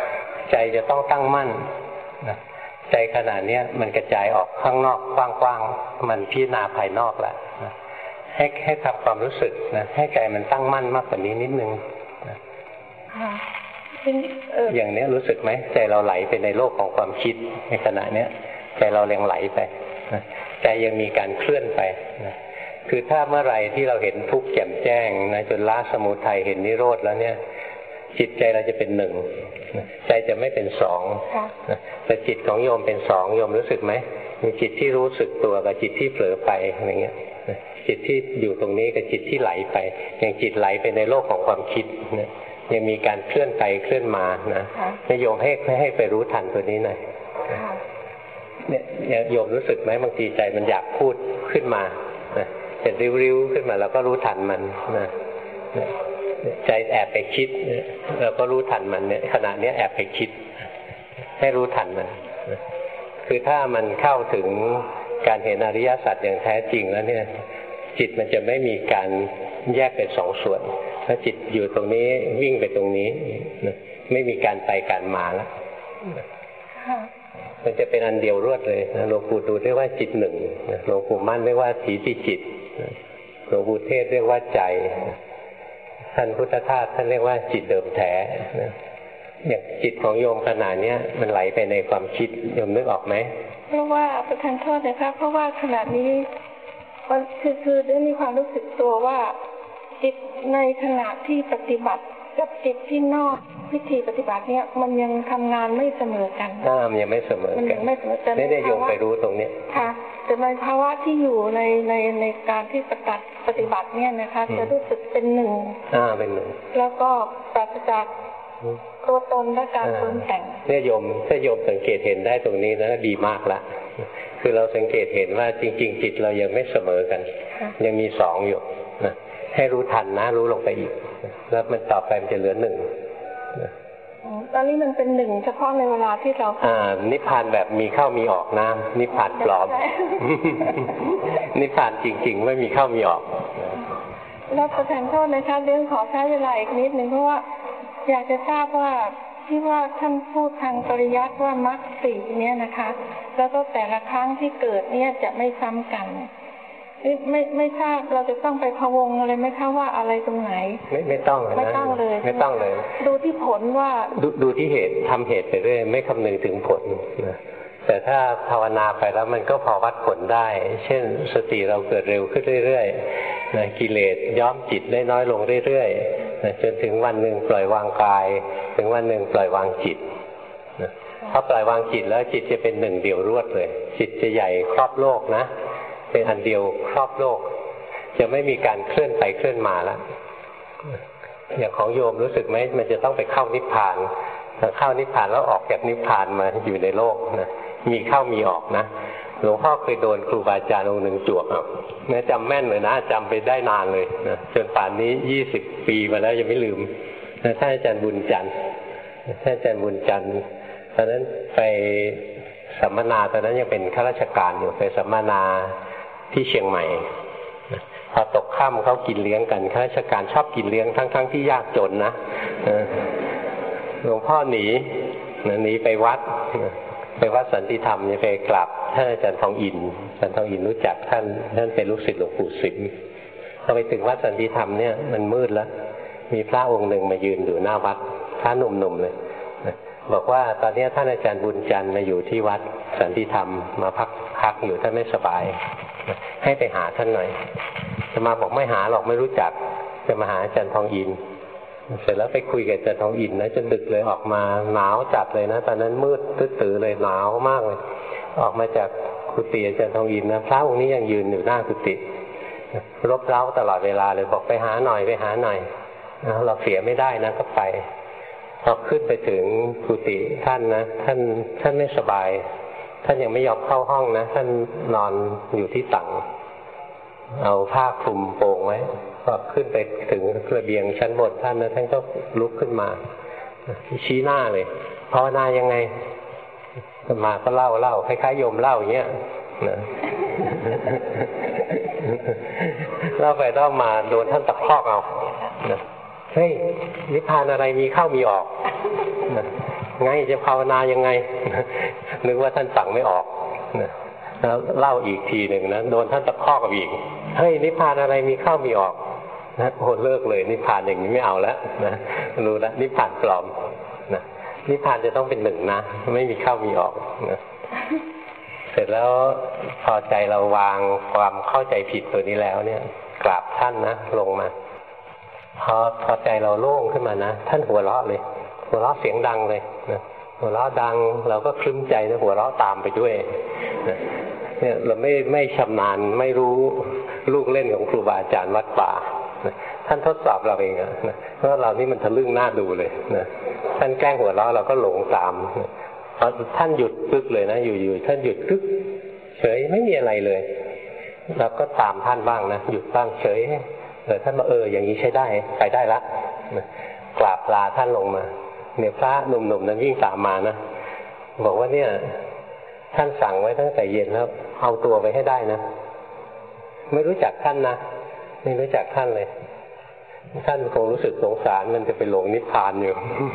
ใจจะต้องตั้งมั่นนะใจขณะนี้มันกระจายออกข้างนอกกว้างๆมันพิจารณาภายนอกแล้วนะให้ทำความรู้สึกนะให้ใจมันตั้งมั่นมากกว่านี้นิดนึงนะอย่างนี้รู้สึกไหมใจเราไหลไปในโลกของความคิดในขณะนี้ใจเรายังไหลไปนะใจยังมีการเคลื่อนไปนะคือถ้าเมื่อไหร่ที่เราเห็นทุกข์แจ่มแจ้งนะจนละสมุทัยเห็นนิโรธแล้วเนี่ยจิตใจเราจะเป็นหนึ่งใจจะไม่เป็นสองแต่จิตของโยมเป็นสองโยมรู้สึกไหมมีจิตที่รู้สึกตัวกับจิตที่เผลอไปอะไรเงี้ยจิตที่อยู่ตรงนี้กับจิตที่ไหลไปอย่างจิตไหลไปในโลกของความคิดนะยังมีการเคลื่อนไปเคลื่อนมานะโยมให้ไปรู้ทันตัวนี้หน่อยเนี่ยโยมรู้สึกไหมบางทีใจมันอยากพูดขึ้นมานะเป็นริ้วๆขึ้นมาเราก็รู้ทันมันนะใจแอบไปคิดเราก็รู้ทันมันเนี่ยขณะนี้แอบไปคิดให้รู้ทันมันคือถ้ามันเข้าถึงการเห็นอริยสัจอย่างแท้จริงแล้วเนี่ยจิตมันจะไม่มีการแยกเป็นสองส่วนถ้าจิตอยู่ตรงนี้วิ่งไปตรงนี้ไม่มีการไปการมาแล้วมันจะเป็นอันเดียวรวดเลยหลวงปู่ดูเรียกว่าจิตหนึ่งหลวงปู่มั่นเรียกว่าถีติจิตหลวงปู่เทศเรียกว่าใจท่านพุทธทาสท่านเรียกว่าจิตเดิมแท้อย่างจิตของโยมขณะนี้มันไหลไปในความคิดโยมนึกออกไหมเพราะว่าประทานโทษนะคะเพราะว่าขณะนี้คือได้มีความรู้สึกตัวว่าจิตในขณะที่ปฏิบัติกับจิตที่นอกวิธีปฏิบัติเนี่ยมันยังทำงานไม่เสมอกันมันยังไม่เสมอกันไม่ได้โยมไปรู้ตรงนี้ค่ะแต่ในภาวะที่อยู่ในการที่ปฏิบัติเนี่ยนะคะจะรู้สึกเป็นหนึ่งเป็นหนึ่งแล้วก็ปราศจากตัวตนและการปรุงแต่งเนี่ยโยมถ้าโยมสังเกตเห็นได้ตรงนี้นะดีมากละคือเราสังเกตเห็นว่าจริงๆจิตเรายังไม่เสมอกันยังมีสองอยู่นะให้รู้ทันนะรู้ลงไปอีกแล้วมันต่อไปมันจะเหลือหนึ่งตอนนี้มันเป็นหนึ่งเฉพาะในเวลาที่เรานิพพานแบบมีเข้ามีออกนะนิพพานปลอม นิพพานจริงๆไม่มีเข้ามีออกแล้วประทานโทษนะคะเรื่องขอใช้เวลาอีกนิดนึงเพราะว่าอยากจะทราบว่าที่ว่าท่านพูดทางปริยัติว่ามรรคสี่เนี่ยนะคะแล้วก็แต่ละครั้งที่เกิดเนี่ยจะไม่ซ้ำกันไม่ทราบเราจะต้องไปพะวงอะไรไหมคะว่าอะไรตรงไหนไม่ต้องนะไม่ต้องเลยไม่ต้องเลยดูที่ผลว่าดูที่เหตุทำเหตุไปเรื่อยไม่คำนึงถึงผลนะแต่ถ้าภาวนาไปแล้วมันก็พอวัดผลได้เช่นสติเราเกิดเร็วขึ้นเรื่อยๆนะกิเลสย้อมจิตได้น้อยลงเรื่อยๆนะจนถึงวันหนึ่งปล่อยวางกายถึงวันหนึ่งปล่อยวางจิตนะพอปล่อยวางจิตแล้วจิตจะเป็นหนึ่งเดียวรวดเลยจิตจะใหญ่ครอบโลกนะเป็นอันเดียวครอบโลกจะไม่มีการเคลื่อนไปเคลื่อนมาแล้วอย่างของโยมรู้สึกไหมมันจะต้องไปเข้านิพพานเข้านิพพานแล้วออกจากนิพพานมาอยู่ในโลกนะมีเข้ามีออกนะหลวงพ่อเคยโดนครูบาอาจารย์องค์หนึ่งจวกอ่ะแม้จำแม่นเลยนะจำไปได้นานเลยนะจนป่านนี้20 ปีมาแล้วยังไม่ลืมนะท่านอาจารย์บุญจันทร์ท่านอาจารย์บุญจันทร์ตอนนั้นไปสัมมนาตอนนั้นยังเป็นข้าราชการอยู่ไปสัมมนาที่เชียงใหม่พอตกค่ำเขากินเลี้ยงกันข้าราชการชอบกินเลี้ยงทั้งที่ยากจนนะหลวงพ่อหนีไปวัดสันติธรรมไปกราบท่านอาจารย์ทองอินอาจารย์ทองอินรู้จักท่านเป็นลูกศิษย์หลวงปู่สิมพอไปถึงวัดสันติธรรมเนี่ยมันมืดแล้วมีพระองค์หนึ่งมายืนอยู่หน้าวัดพระหนุ่มๆเลยบอกว่าตอนนี้ท่านอาจารย์บุญจันทร์มาอยู่ที่วัดสันติธรรมมาพักอยู่ท่านไม่สบายให้ไปหาท่านหน่อยจะมาบอกไม่หาหรอกไม่รู้จักจะมาหาอาจารย์ทองอินเสร็จแล้วไปคุยกับอาจารย์ทองอินนะจนดึกเลยออกมาหนาวจัดเลยนะตอนนั้นมืดตื้อเลยหนาวมากเลยออกมาจากกุฏิอาจารย์ทองอินนะพระองค์นี้ยังยืนอยู่หน้ากุฏิรบเร้าตลอดเวลาเลยบอกไปหาหน่อยเราเสียไม่ได้นะก็ไปพอขึ้นไปถึงกุฏิท่านนะท่านไม่สบายท่านยังไม่ยอมเข้าห้องนะท่านนอนอยู่ที่ตั่งเอาผ้าคลุมโปงไว้พอขึ้นไปถึงระเบียงชั้นบนท่านนะท่านก็ลุกขึ้นมาชี้หน้าเลยภาวนายังไงมาก็เล่าคล้ายๆโยมเล่าอย่างเงี้ยนะเล่าไปเล่ามาโดนท่านตะคอกเอานะเฮ้ยนิพพานอะไรมีเข้ามีออกนะไงจะภาวนายังไงนึกว่าท่านฟังไม่ออกแล้วเล่าอีกทีหนึ่งนะโดนท่านตะคอกอีกเฮ้ยนิพพานอะไรมีเข้ามีออกนะโอ้เลิกเลยนิพพานอย่างนี้ไม่เอาแล้วนะรู้แล้วนิพพานปลอมนะนิพพานจะต้องเป็นหนึ่งนะไม่มีเข้ามีออกนะเสร็จแล้วพอใจเราวางความเข้าใจผิดตัวนี้แล้วเนี่ยกราบท่านนะลงมาพอใจเราโล่งขึ้นมานะท่านหัวเราะเลยหัวเราะเสียงดังเลยนะหัวเราะดังเราก็คลึ้มใจนะหัวเราะตามไปด้วยนะเนี่ยเราไม่ชำนาญไม่รู้ลูกเล่นของครูบาอาจารย์วัดป่านะท่านทดสอบเราเองนะเพราะเรานี่มันทะลึ่งหน้าดูเลยนะท่านแกล้งหัวเราะเราก็หลงตามพอท่านหยุดปึ๊กเลยนะอยู่ๆท่านหยุดปึ๊กเฉยไม่มีอะไรเลยเราก็ตามท่านบ้างนะหยุดบ้างเฉยท่านมาอย่างนี้ใช้ได้ไปได้ละกราบลาท่านลงมาเนี่ยพระหนุ่มๆนั้นยิ่งตามมานะบอกว่าเนี่ยท่านสั่งไว้ตั้งแต่เย็นแล้วเอาตัวไปให้ได้นะไม่รู้จักท่านนะไม่รู้จักท่านเลยท่านคงรู้สึกสงสารมันจะไปหลงนิพพานอยู่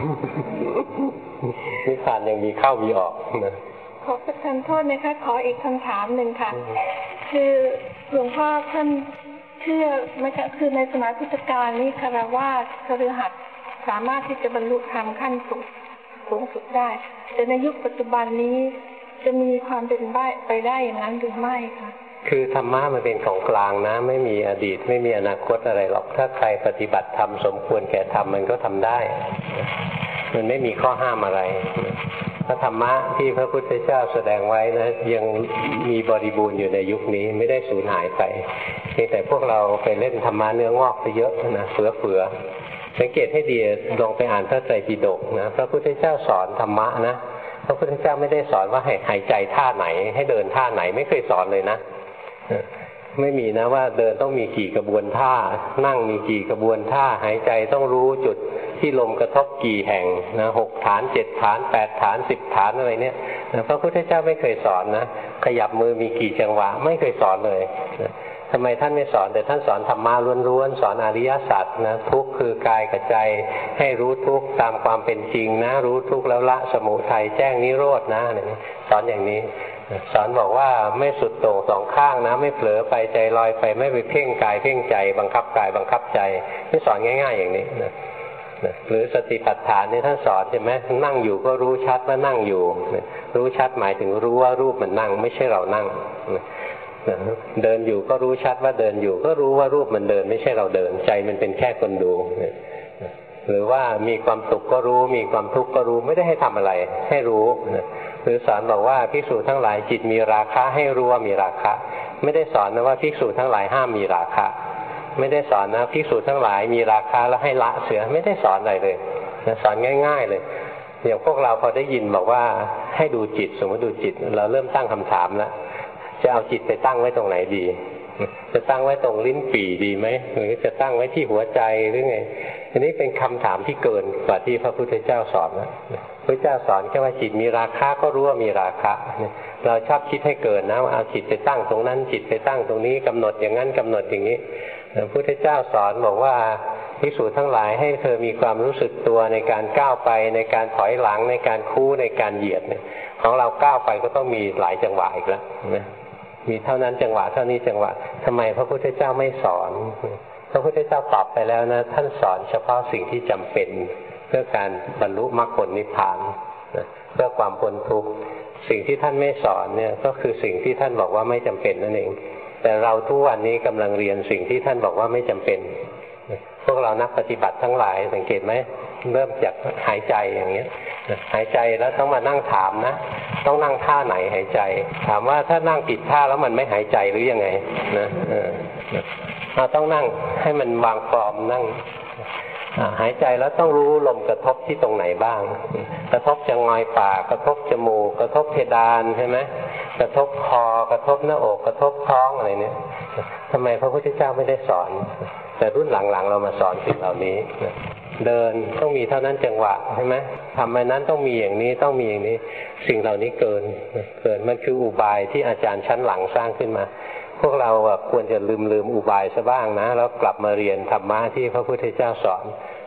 นิพพานยังมีเข้ามีออกนะขอประทานโทษนะคะขออีกคำถามหนึ่งค่ะคือหลวงพ่อท่านเชื่อไหมคะคือในสมัยพุทธกาลนี้คฤหัสถ์คฤหัสถ์สามารถที่จะบรรลุธรรมขั้นสูงสุดได้แต่ในยุคปัจจุบันนี้จะมีความเป็นไปได้อย่างนั้นหรือไม่คะคือธรรมะมันเป็นของกลางนะไม่มีอดีตไม่มีอนาคตอะไรหรอกถ้าใครปฏิบัติธรรมสมควรแก่ธรรมมันก็ทำได้มันไม่มีข้อห้ามอะไรพระธรรมะที่พระพุทธเจ้าแสดงไว้นะยังมีบริบูรณ์อยู่ในยุคนี้ไม่ได้สูญหายไปเพียงแต่พวกเราไปเล่นธรรมะเนื้องอกไปเยอะนะเฟือสังเกตให้ดีลองไปอ่านพระไตรปิฎกนะพระพุทธเจ้าสอนธรรมะนะพระพุทธเจ้าไม่ได้สอนว่าให้หายใจท่าไหนให้เดินท่าไหนไม่เคยสอนเลยนะไม่มีนะว่าเดินต้องมีกี่กระบวนท่านั่งมีกี่กระบวนท่าหายใจต้องรู้จุดที่ลมกระทบกี่แห่งนะ6 ฐาน7 ฐาน8 ฐาน10 ฐานอะไรเนี่ยพระพุทธเจ้าไม่เคยสอนนะขยับมือมีกี่จังหวะไม่เคยสอนเลยทำไมท่านไม่สอนแต่ท่านสอนธรรมะล้วนๆสอนอริยสัจนะทุกข์คือกายกับใจให้รู้ทุกข์ตามความเป็นจริงนะรู้ทุกข์แล้วละสมุทัยแจ้งนิโรธนะสอนอย่างนี้สอนบอกว่าไม่สุดโต่งสองข้างนะไม่เผลอไปใจลอยไปไม่ไปเพ่งกายเพ่งใจบังคับกายบังคับใจนี่สอนง่ายๆอย่างนี้นะหรือสติปัฏฐานนี่ท่านสอนใช่ไหมนั่งอยู่ก็รู้ชัดว่านั่งอยู่รู้ชัดหมายถึงรู้ว่ารูปมันนั่งไม่ใช่เรานั่งเดินอยู่ก็รู้ชัดว่าเดินอยู่ก็รู้ว่ารูปมันเดินไม่ใช่เราเดินใจมันเป็นแค่คนดูหรือว่ามีความสุขก็รู้มีความทุกข์ก็รู้ไม่ได้ให้ทำอะไรให้รู้หรือสอนบอกว่าภิกษุทั้งหลายจิตมีราคะให้รู้ว่ามีราคะไม่ได้สอนนะว่าภิกษุทั้งหลายห้ามมีราคะไม่ได้สอนนะภิกษุทั้งหลายมีราคะแล้วให้ละเสียไม่ได้สอนอะไรเลยสอนง่ายๆเลยอย่างพวกเราพอได้ยินบอกว่าให้ดูจิตสมมติดูจิตเราเริ่มตั้งคำถามแล้วจะเอาจิตไปตั้งไว้ตรงไหนดีจะตั้งไว้ตรงลิ้นปี่ดีไหมหรือจะตั้งไว้ที่หัวใจหรือไงอันนี้เป็นคำถามที่เกินกว่าที่พระพุทธเจ้าสอนนะพระเจ้าสอนแค่ว่าจิตมีราคะก็รู้ว่ามีราคะเราชอบคิดให้เกินนะว่าเอาจิตไปตั้งตรงนั้นจิตไปตั้งตรงนี้กำหนดอย่างนั้นกำหนดอย่างนี้พระพุทธเจ้าสอนบอกว่าภิกษุทั้งหลายให้เธอมีความรู้สึกตัวในการก้าวไปในการถอยหลังในการคู่ในการเหยียดเนี่ยของเราก้าวไปก็ต้องมีหลายจังหวะอีกแล้วนะมีเท่านั้นจังหวะเท่านี้จังหวะทำไมพระพุทธเจ้าไม่สอนพระพุทธเจ้าตอบไปแล้วนะท่านสอนเฉพาะสิ่งที่จำเป็นเพื่อการบรรลุมรรคผลนิพพานเพื่อความพ้นทุกข์สิ่งที่ท่านไม่สอนเนี่ยก็คือสิ่งที่ท่านบอกว่าไม่จำเป็นนั่นเองแต่เราทุกวันนี้กำลังเรียนสิ่งที่ท่านบอกว่าไม่จำเป็นพวกเรานักปฏิบัติทั้งหลายสังเกตไหมเริ่มจากหายใจอย่างเงี้ยหายใจแล้วต้องมานั่งถามนะต้องนั่งท่าไหนหายใจถามว่าถ้านั่งผิดท่าแล้วมันไม่หายใจหรือยังไงนะเราต้องนั่งให้มันวางฟอร์มนั่งหายใจแล้วต้องรู้ลมกระทบที่ตรงไหนบ้างกระทบจงอยปากกระทบจมูกกระทบเพดานใช่ไหมกระทบคอกระทบหน้าอกกระทบท้องอะไรเนี่ยทำไมพระพุทธเจ้าไม่ได้สอนแต่รุ่นหลังๆเรามาสอนสิ่งเหล่านี้เดินต้องมีเท่านั้นจังหวะใช่ไหมทำไปนั้นต้องมีอย่างนี้ต้องมีอย่างนี้สิ่งเหล่านี้เกินมันคืออุบายที่อาจารย์ชั้นหลังสร้างขึ้นมาพวกเราควรจะลืมอุบายซะบ้างนะแล้วกลับมาเรียนธรรมะที่พระพุทธเจ้าสอน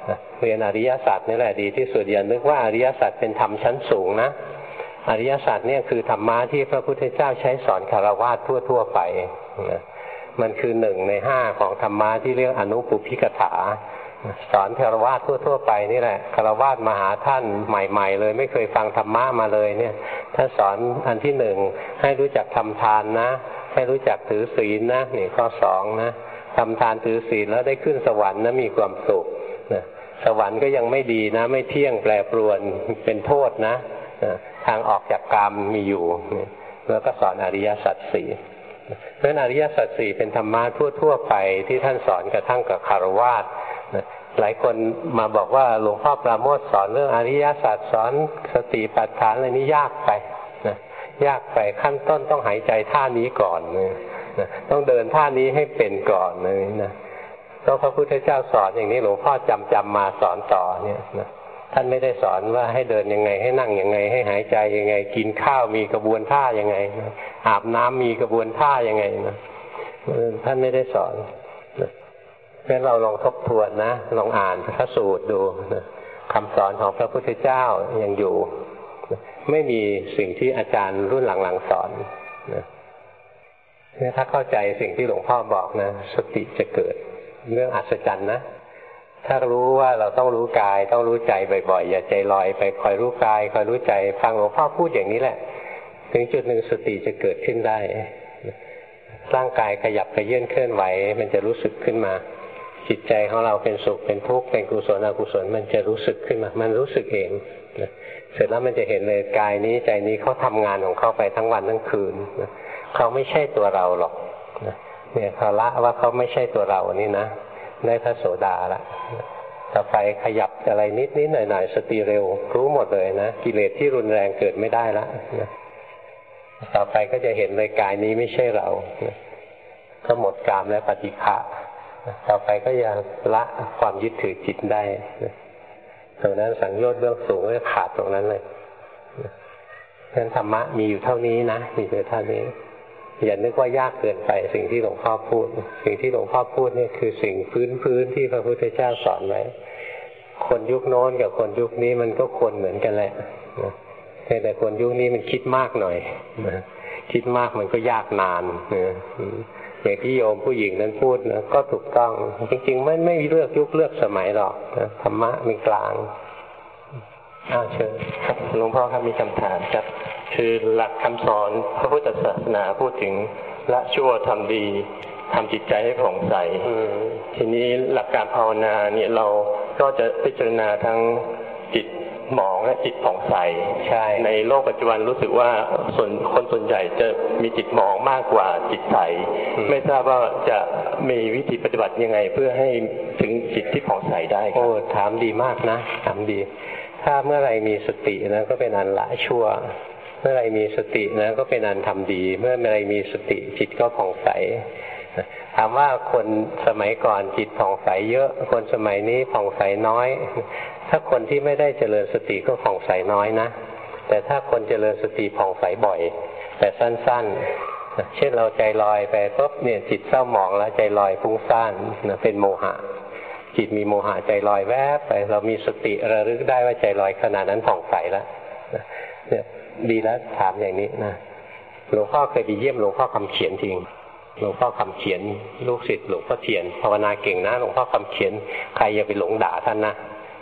เรียนอริยสัจนี่แหละดีที่สุดอย่านึกว่าอริยสัจเป็นธรรมชั้นสูงนะอริยสัจเนี่ยคือธรรมะที่พระพุทธเจ้าใช้สอนฆราวาสทั่วๆไปนะมันคือ1 ใน 5ของธรรมะที่เรียกอนุปุพพิกถาสอนฆราวาสทั่วๆไปนี่แหละฆราวาสมาหาท่านใหม่ๆเลยไม่เคยฟังธรรมะมาเลยเนี่ยท่านสอนอันที่1ให้รู้จักทำทานนะให้รู้จักถือศีลนะนี่ข้อ2นะทำทานถือศีลแล้วได้ขึ้นสวรรค์นะมีความสุขนะสวรรค์ก็ยังไม่ดีนะไม่เที่ยงแปรปรวนเป็นโทษนะทางออกจากกรรมมีอยู่แล้วก็สอนอริยสัจสี่เพราะฉะนั้นอริยสัจสี่เป็นธรรมะทั่วๆไปที่ท่านสอนกระทั่งกับฆราวาสหลายคนมาบอกว่าหลวงพ่อปราโมทย์สอนเรื่องอริยสัจสอนสติปัฏฐานอะไรนี่ยากไปนะยากไปขั้นต้นต้องหายใจท่านี้ก่อนนะต้องเดินท่านี้ให้เป็นก่อนเลยนะก็พระพุทธเจ้าสอนอย่างนี้หลวงพ่อจำมาสอนต่อเนี่ยนะท่านไม่ได้สอนว่าให้เดินยังไงให้นั่งยังไงให้หายใจยังไงกินข้าวมีกระบวนท่ายังไงนะอาบน้ำมีกระบวนท่ายังไงนะท่านไม่ได้สอนงั้นเราลองทบทวนนะลองอ่านพระสูตรดูนะคำสอนของพระพุทธเจ้ายังอยู่ไม่มีสิ่งที่อาจารย์รุ่นหลังๆสอนนะถ้าเข้าใจสิ่งที่หลวงพ่อบอกนะสติจะเกิดเรื่องอัศจรรย์นะถ้ารู้ว่าเราต้องรู้กายต้องรู้ใจบ่อยๆอย่าใจลอยไปคอยรู้กายคอยรู้ใจฟังหลวงพ่อพูดอย่างนี้แหละถึงจุดหนึ่งสติจะเกิดขึ้นได้ร่างกายขยับขยื่นเคลื่อนไหวมันจะรู้สึกขึ้นมาจิตใจของเราเป็นสุขเป็นทุกข์เป็นกุศลอกุศลมันจะรู้สึกขึ้นมามันรู้สึกเองเสร็จแล้วมันจะเห็นเลยกายนี้ใจนี้เขาทำงานของเขาไปทั้งวันทั้งคืนเขาไม่ใช่ตัวเราหรอกเนี่ยเขาละว่าเขาไม่ใช่ตัวเรานี่นะได้พระโสดาละต่อไปขยับอะไรนิดๆหน่อยๆสติเร็วรู้หมดเลยนะกิเลสที่รุนแรงเกิดไม่ได้ละต่อไปก็จะเห็นเลยกายนี้ไม่ใช่เราก็หมดกามและปฏิฆะต่อไปก็จะละความยึดถือจิตได้ตรงนั้นสังโยชน์เบื้องสูงก็ขาดตรงนั้นเลยเพราะฉะนั้นธรรมะมีอยู่เท่านี้นะมีอยู่เท่านี้อย่านึกว่ายากเกินไปสิ่งที่หลวงพ่อพูดสิ่งที่หลวงพ่อพูดนี่คือสิ่งพื้นที่พระพุทธเจ้าสอนไว้คนยุคโน้นกับคนยุคนี้มันก็คนเหมือนกันแหละแต่คนยุคนี้มันคิดมากหน่อยคิดมากมันก็ยากนานอย่างที่โยมผู้หญิงนั้นพูดนะก็ถูกต้องจริงๆไม่เลือกยุคเลือกสมัยหรอกธรรมะมีกลางเชิญครับหลวงพ่อครับมีคำถามครับคือหลักคำสอนพระพุทธศาสนาพูดถึงละชั่วทำดีทำจิตใจให้ผ่องใสทีนี้หลักการภาวนาเนี่ยเราก็จะพิจารณาทั้งจิตหมองและจิตผ่องใสใช่ในโลกปัจจุบันรู้สึกว่าคนส่วนใหญ่จะมีจิตหมองมากกว่าจิตใสไม่ทราบว่าจะมีวิธีปฏิบัติยังไงเพื่อให้ถึงจิตที่ผ่องใสได้ครับโอ้ถามดีมากนะถามดีถ้าเมื่อไรมีสตินะก็เป็นอันละชั่วเมื่อไรมีสตินะก็เป็นอันทำดีเมื่อไรมีสติจิตก็ผ่องใสถามว่าคนสมัยก่อนจิตผ่องใสเยอะคนสมัยนี้ผ่องใสน้อยถ้าคนที่ไม่ได้เจริญสติก็ผ่องใสน้อยนะแต่ถ้าคนเจริญสติผ่องใสบ่อยแต่สั้นๆเช่นเราใจลอยไปปุ๊บเนี่ยจิตเศร้าหมองแล้วใจลอยฟุ้งซ่านเป็นโมหะจิตมีโมหะใจลอยแวบไปเรามีสติระลึกได้ว่าใจลอยขณะนั้นผ่องใสแล้วเนี่ยดีแล้วถามอย่างนี้นะหลวงพ่อเคยไปเยี่ยมหลวงพ่อคำเขียนจริงหลวงพ่อคำเขียนลูกศิษย์หลวงพ่อเทียนภาวนาเก่งนะหลวงพ่อคำเขียนใครอย่าไปหลงด่าท่านนะ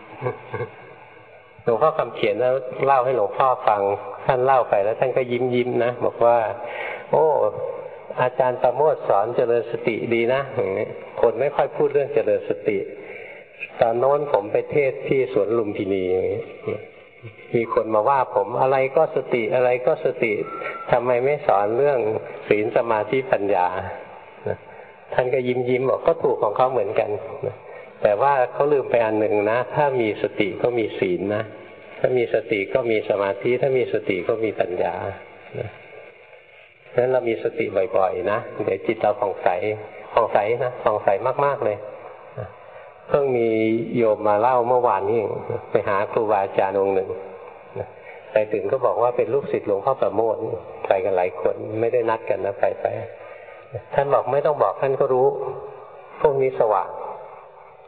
หลวงพ่อคำเขียนแล้วเล่าให้หลวงพ่อฟังท่านเล่าไปแล้วท่านก็ยิ้มนะบอกว่าโอ้อาจารย์ประโมทสอนเจริญสติดีนะคนไม่ค่อยพูดเรื่องเจริญสติตอนโน้นผมไปเทศที่สวนลุมพินีมีคนมาว่าผมอะไรก็สติอะไรก็สติทำไมไม่สอนเรื่องศีลสมาธิปัญญาท่านก็ยิ้มบอกก็ถูกของเขาเหมือนกันแต่ว่าเขาลืมไปอันหนึ่งนะถ้ามีสติก็มีศีลนะถ้ามีสติก็มีสมาธิถ้ามีสติก็มีปัญญาฉะนั้นเรามีสติบ่อยๆนะเดี๋ยวจิตเราผ่องใสนะผ่องใสมากๆเลยเพิ่งมีโยมมาเล่าเมื่อวานนี้ไปหาครูบาอาจารย์องค์หนึ่งไปถึงก็บอกว่าเป็นลูกศิษย์หลวงพ่อประโมทไปกันหลายคนไม่ได้นัดกันนะไปท่านบอกไม่ต้องบอกท่านก็รู้พวกนี้สว่าง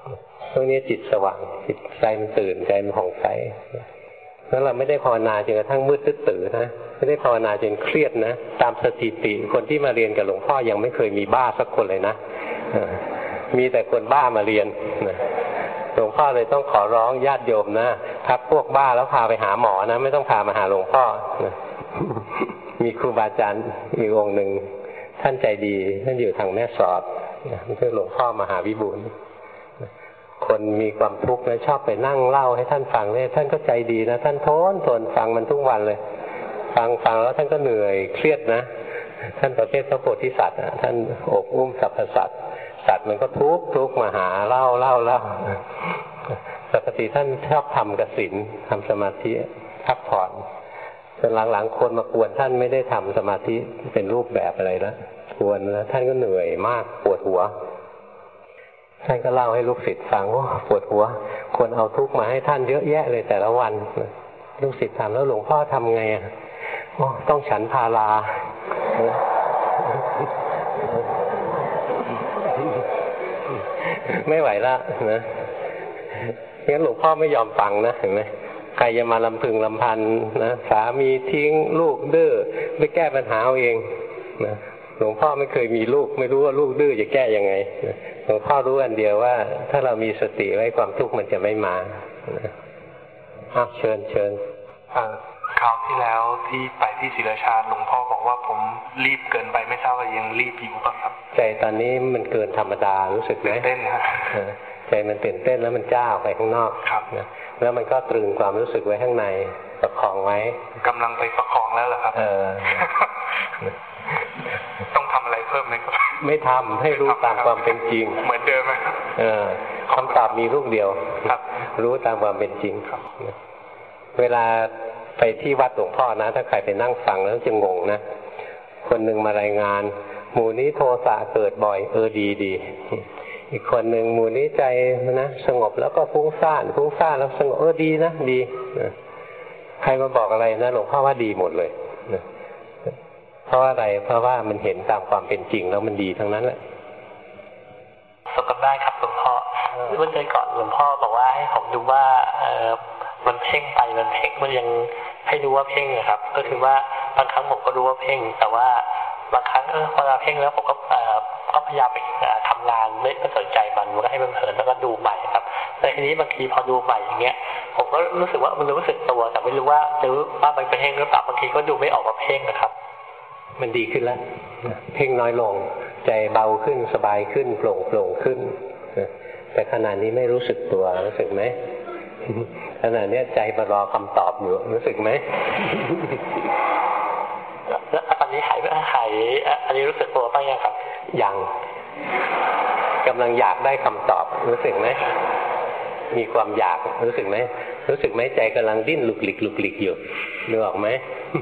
ตรงนี้จิตสว่างจิตใจมันตื่นใจมันผ่องใสแล้วเราไม่ได้ภาวนาจนกระทั่งมืดตื้อนะไม่ได้ภาวนาจนเครียดนะตามสถิติคนที่มาเรียนกับหลวงพ่อยังไม่เคยมีบ้าสักคนเลยนะมีแต่คนบ้ามาเรียนหลวงพ่อเลยต้องขอร้องญาติโยมนะทักพวกบ้าแล้วพาไปหาหมอนะไม่ต้องพามาหาหลวงพ่อมีครูบาอาจารย์อีกองค์หนึ่งท่านใจดีท่านอยู่ทางแม่สอดชื่อหลวงพ่อมหาวิบูลย์คนมีความทุกข์แล้วชอบไปนั่งเล่าให้ท่านฟังเนี่ยท่านก็ใจดีนะท่านทนฟังมันทุกวันเลยฟังแล้วท่านก็เหนื่อยเครียดนะท่านประเภทพระโพธิสัตว์ท่านอกอุ้มสรรพสัตว์มันก็ทุกข์มาหาเล่าปกติท่านชอบทำกสิณทำสมาธิพักผ่อนจนหลังๆคนมากวนท่านไม่ได้ทำสมาธิเป็นรูปแบบอะไรแล้วกวนแล้วท่านก็เหนื่อยมากปวดหัวท่านก็เล่าให้ลูกศิษย์ฟังว่าปวดหัวคนเอาทุกข์มาให้ท่านเยอะแยะเลยแต่ละวันลูกศิษย์ถามแล้วหลวงพ่อทำไงต้องฉันพาราไม่ไหวละนะงั้นหลวงพ่อไม่ยอมฟังนะเห็นไหมใครจะมาลำพึงลำพันนะสามีทิ้งลูกดื้อไปแก้ปัญหาเอาเองนะหลวงพ่อไม่เคยมีลูกไม่รู้ว่าลูกดื้อจะแก้ยังไงหลวงพ่อรู้อันเดียวว่าถ้าเรามีสติไว้ความทุกข์มันจะไม่มาเชิญคราวที่แล้วที่ไปที่ศิลาชาหลวงพ่อบอกว่าผมรีบเกินไปไม่ทราบว่ายังรีบอยู่ป่ะครับใจตอนนี้มันเกินธรรมดารู้สึกไหมเต้นฮะใจมันตื่นเต้นแล้วมันจ้าไปข้างนอกนะแล้วมันก็ตรึงความรู้สึกไว้ข้างในประคองไว้กำลังไปประคองแล้วเหรอครับต้องทำอะไรเพิ่มไหมครับไม่ทำให้รู้ตามความเป็นจริงเหมือนเดิมไหมครับคำตอบมีลูกเดียวรู้ตามความเป็นจริงเวลาไปที่วัดหลวงพ่อนะถ้าใครไปนั่งฟังแล้วจะงงนะคนหนึ่งมารายงานหมู่นี้โทสะเกิดบ่อยดีอีกคนหนึ่งหมู่นี้ใจนะสงบแล้วก็ฟุ้งซ่านแล้วสงบดีนะดีใครมาบอกอะไรนะหลวงพ่อว่าดีหมดเลยเพราะอะไรเพราะว่ามันเห็นตามความเป็นจริงแล้วมันดีทั้งนั้นแหละสกได้ครับหลวงพ่อเมื่อเดือนก่อนหลวงพ่อบอกว่าให้ผมดูว่ามันเพ่งไปมันเพ่งมันยังให้รู้ว่าเพ่งนะครับก็คือว่าบางครั้งผมก็รู้ว่าเพ่งแต่ว่าบางครั้งพอเราเพ่งแล้วผมก็พยายามไปทำงานไม่สนใจมันก็ให้มันเพลินแล้วก็ดูใหม่ครับแต่ทีนี้บางทีพอดูใหม่อย่างเงี้ยผมก็รู้สึกว่ามันรู้สึกตัวแต่ไม่รู้ว่ามันเป็นเพ่งหรือเปล่าบางทีก็ดูไม่ออกว่าเพ่งนะครับมันดีขึ้นแล้วเพ่งน้อยลงใจเบาขึ้นสบายขึ้นโปร่งขึ้นแต่ขณะนี้ไม่รู้สึกตัวรู้สึกไหมขณะนี้ใจมารอคำตอบอยู่รู้สึกไหมแล้วตอนนี้หายอันนี้รู้สึกตัวบ้างยังครับยังกำลังอยากได้คำตอบรู้สึกไหมมีความอยากรู้สึกไหมใจกำลังดิ้นหลุกหลิกอยู่นึกออกไหม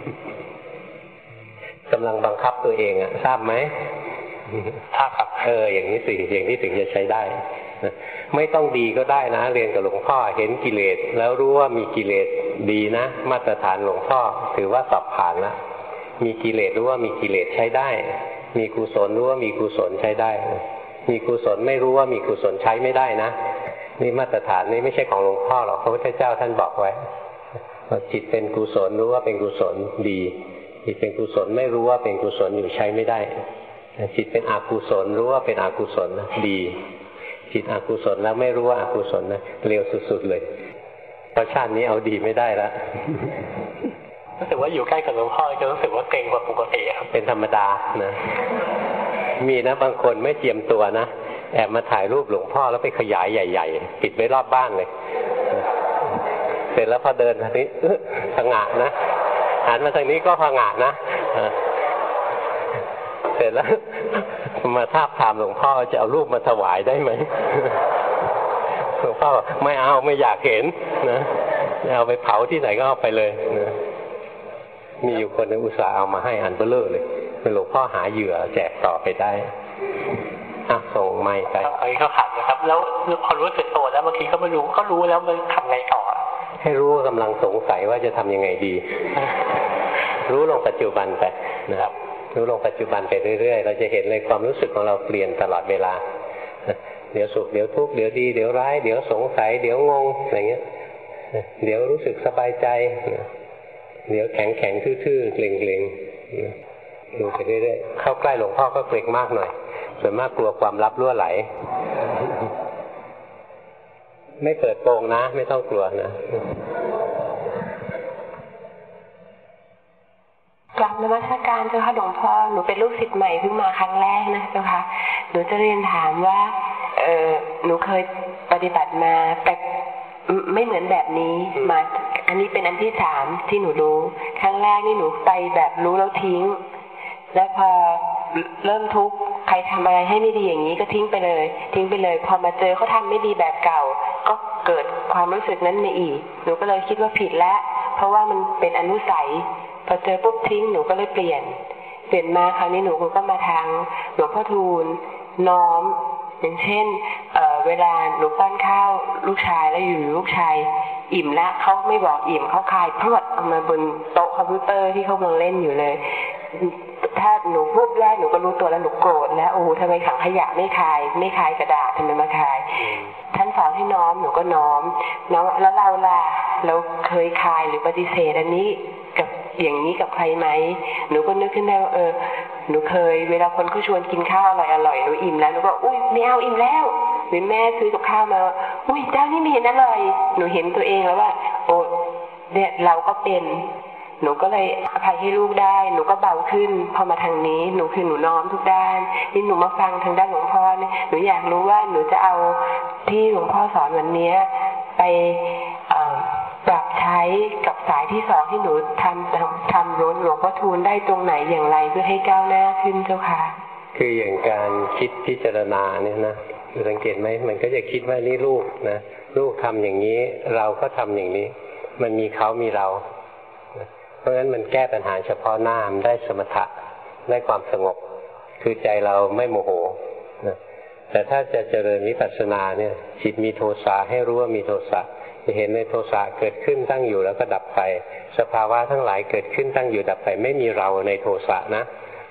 กำลังบังคับตัวเองทราบไหมทราบครับอย่างนี้ถึงจะใช้ได้ไม่ต้องดีก็ได้นะเรียนกับหลวงพ่อเห็นกิเลสแล้วรู้ว่ามีกิเลสดีนะมาตรฐานหลวงพ่อถือว่าสอบผ่านแล้วมีกิเลสรู้ว่ามีกิเลสใช้ได้มีกุศลรู้ว่ามีกุศลใช้ได้มีกุศลไม่รู้ว่ามีกุศลใช้ไม่ได้นะนี่มาตรฐานนี้ไม่ใช่ของหลวงพ่อหรอกพระพุทธเจ้าท่านบอกไว้จิตเป็นกุศลรู้ว่าเป็นกุศลดีจิตเป็นกุศลไม่รู้ว่าเป็นกุศลอยู่ใช้ไม่ได้จิตเป็นอกุศลรู้ว่าเป็นอกุศลดีจิตอกุศลแล้วไม่รู้ว่าอกุศลนะเร็วสุดๆเลยเพราะชาตินี้เอาดีไม่ได้ละรู้สึกว่าอยู่ใกล้กับหลวงพ่อจะรู้สึกว่าเก่งกว่าปกติครับเป็นธรรมดานะมีนะบางคนไม่เจียมตัวนะแอบมาถ่ายรูปหลวงพ่อแล้วไปขยายใหญ่ๆปิดไว้รอบบ้านเลยเสร็จแล้วพอเดินทางนี้ผงะนะหันมาทางนี้ก็ผงะนะเสร็จแล้วมาทาบถามหลวงพ่อจะเอารูปมาถวายได้ไหมหลวงพ่อไม่เอาไม่อยากเห็นนะเอาไปเผาที่ไหนก็เอาไปเลยนะมีอยู่คนนึงอุตส่าห์เอามาให้อันเบลอเลยเป็นหลวงพ่อหาเหยื่อแจกต่อไปได้ส่งไม้ไปไอ้เขาขัดนะครับแล้วพอรู้สึกตัวแล้วบางทีก็ไม่รู้ก็รู้แล้วมันทำไงต่อให้รู้ว่ากำลังสงสัยว่าจะทำยังไงดีรู้ลงปัจจุบันไปนะครับรู้ลงปัจจุบันไปเรื่อยๆเราจะเห็นเลยความรู้สึกของเราเปลี่ยนตลอดเวลาเดี๋ยวสุขเดี๋ยวทุกข์เดี๋ยวดีเดี๋ยวร้ายเดี๋ยวสงสัยเดี๋ยวงงอะไรเงี้ยเดี๋ยวรู้สึกสบายใจเดี๋ยวแข็งแข็งทื่อๆเกร็งๆดูไปเรื่อยๆเข้าใกล้หลวงพ่อก็เกรงมากหน่อยส่วนมากกลัวความลับรั่วไหลไม่เปิดโปงนะไม่ต้องกลัวนะกลับนมัสการเจ้าค่ะหลวงพ่อหนูเป็นลูกศิษย์ใหม่เพิ่งมาครั้งแรกนะเจ้าค่ะหนูจะเรียนถามว่าหนูเคยปฏิบัติมาแต่ไม่เหมือนแบบนี้มาอันนี้เป็นอันที่3ที่หนูรู้ครั้งแรกนี่หนูไปแบบรู้แล้วทิ้งแล้วพอเริ่มทุกข์ใครทำอะไรให้ไม่ดีอย่างนี้ก็ทิ้งไปเลยพอมาเจอเขาทำไม่ดีแบบเก่าก็เกิดความรู้สึกนั้นมาอีกหนูก็เลยคิดว่าผิดแล้วเพราะว่ามันเป็นอนุสัยพอเจอปุ๊บทิ้งหนูก็เลยเปลี่ยนมาคราวนี้หนูก็มาทางหลวงพ่อทูลน้อมอย่างเช่นเวลาหนูป้อนข้าวลูกชายแล้วอยู่ลูกชายอิ่มแล้วเขาไม่บอกอิ่มเขาคายพรวดเอามาบนโต๊ะคอมพิวเตอร์ที่เขากำลังเล่นอยู่เลยถ้าหนูพูดแรกหนูก็รู้ตัวแล้วหนูโกรธแล้วโอ้ทำไมถังขยะไม่คายกระดาษทำไมมาคายท่านสอนให้น้อมหนูก็น้อมแล้วเราล่ะเราเคยคายหรือปฏิเสธอันนี้กับอย่างนี้กับใครไหมหนูก็นึกขึ้นได้ว่าหนูเคยเวลาคนเขาชวนกินข้าวอร่อยหนูอิ่มแล้วหนูก็อุ้ยไม่เอาอิ่มแล้วหรือแม่ซื้อกับข้าวมาอุ้ยเจ้านี่ไม่เห็นอร่อยหนูเห็นตัวเองแล้วว่าโอ้เนี่ยเราก็เป็นหนูก็เลยอภัยให้ลูกได้หนูก็เบาขึ้นพอมาทางนี้หนูคือหนูน้อมทุกด้านนี่หนูมาฟังทางด้านหลวงพ่อเนี่ยหนูอยากรู้ว่าหนูจะเอาที่หลวงพ่อสอนวันนี้ไปปรับใช้กับสายที่2ที่หนูทำหลวงพ่อทูลได้ตรงไหนอย่างไรเพื่อให้ก้าวหน้าขึ้นเจ้าค่ะคืออย่างการคิดพิจารณาเนี่ยนะสังเกตไหมมันก็จะคิดว่านี่ลูกนะลูกทำอย่างนี้เราก็ทำอย่างนี้มันมีเขามีเราเพราะฉะนั้นมันแก้ปัญหาเฉพาะหน้ามันได้สมถะได้ความสงบคือใจเราไม่โมโหนะแต่ถ้าจะเจริญวิปัสสนาเนี่ยจิตมีโทสะให้รู้ว่ามีโทสะจะเห็นในโทสะเกิดขึ้นตั้งอยู่แล้วก็ดับไปสภาวะทั้งหลายเกิดขึ้นตั้งอยู่ดับไปไม่มีเราในโทสะนะ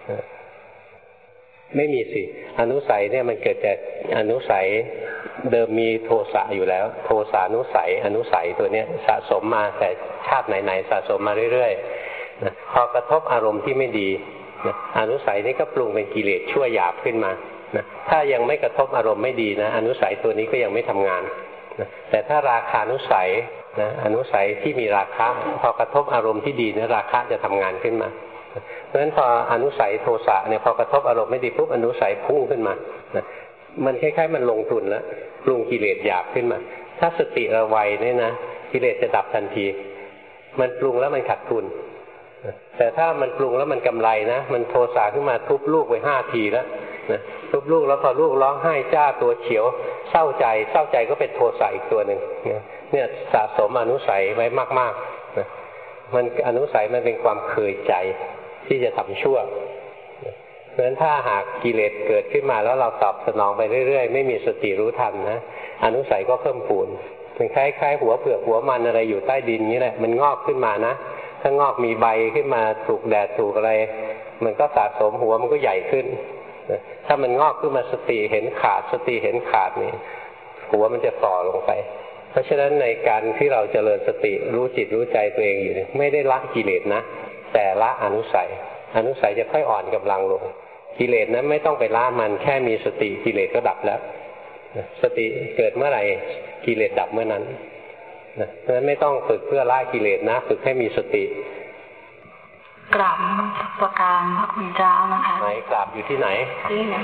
ไม่มีสิอนุสัยเนี่ยมันเกิดจากอนุสัยเดิมมีโทสะอยู่แล้วโทสานุสัยอนุสัยตัวเนี้ยสะสมมาแต่ชาติไหนๆสะสมมาเรื่อยๆนะพอกระทบอารมณ์ที่ไม่ดีนะอนุสัยนี้ก็ปรุงเป็นกิเลสชั่วหยาบขึ้นมานะถ้ายังไม่กระทบอารมณ์ไม่ดีนะอนุสัยตัวนี้ก็ยังไม่ทำงานนะแต่ถ้าราคานุสัยนะอนุสัยที่มีราคะพอกระทบอารมณ์ที่ดีนะราคะจะทำงานขึ้นมาเพราะฉะนั้นพออนุสัยโทสะเนี่ยพอกระทบอารมณ์ไม่ดีปุ๊บอนุสัยพุ่งขึ้นมานะมันคล้ายๆมันลงทุนแล้วปรุงกิเลสหยาบขึ้นมาถ้าสติเราไวเนี่ยนะกิเลสจะดับทันทีมันปรุงแล้วมันขาดทุนแต่ถ้ามันปรุงแล้วมันกำไรนะมันโทสะขึ้นมาทุบลูกไป5 ทีแล้วนะทุบลูกแล้วพอลูกร้องไห้จ้าตัวเขียวเศร้าใจก็เป็นโทสะอีกตัวหนึ่งเนี่ยสะสมอนุสัยไว้มากๆนะมันอนุสัยมันเป็นความเคยใจที่จะทำชั่วเพราะฉะนั้นถ้าหากกิเลสเกิดขึ้นมาแล้วเราตอบสนองไปเรื่อยๆไม่มีสติรู้ทันนะอนุสัยก็เพิ่มพูนเป็นคล้ายๆหัวเผือกหัวมันอะไรอยู่ใต้ดินนี้แหละมันงอกขึ้นมานะถ้างอกมีใบขึ้นมาถูกแดดถูกอะไรมันก็สะสมหัวมันก็ใหญ่ขึ้นถ้ามันงอกขึ้นมาสติเห็นขาดนี่หัวมันจะต่อลงไปเพราะฉะนั้นในการที่เราเจริญสติรู้จิตรู้ใจตัวเองอยู่ไม่ได้ละกิเลสนะแต่ละอนุสัยจะค่อยอ่อนกำลังลงกิเลสนั้นไม่ต้องไปละมันแค่มีสติกิเลสก็ดับแล้วสติเกิดเมื่อไหร่กิเลสดับเมื่อนั้นเพราะฉะนั้นไม่ต้องฝึกเพื่อละกิเลสนะฝึกให้มีสติกราบประการพระคุณเจ้านะคะไหนกราบอยู่ที่ไหนที่ไหน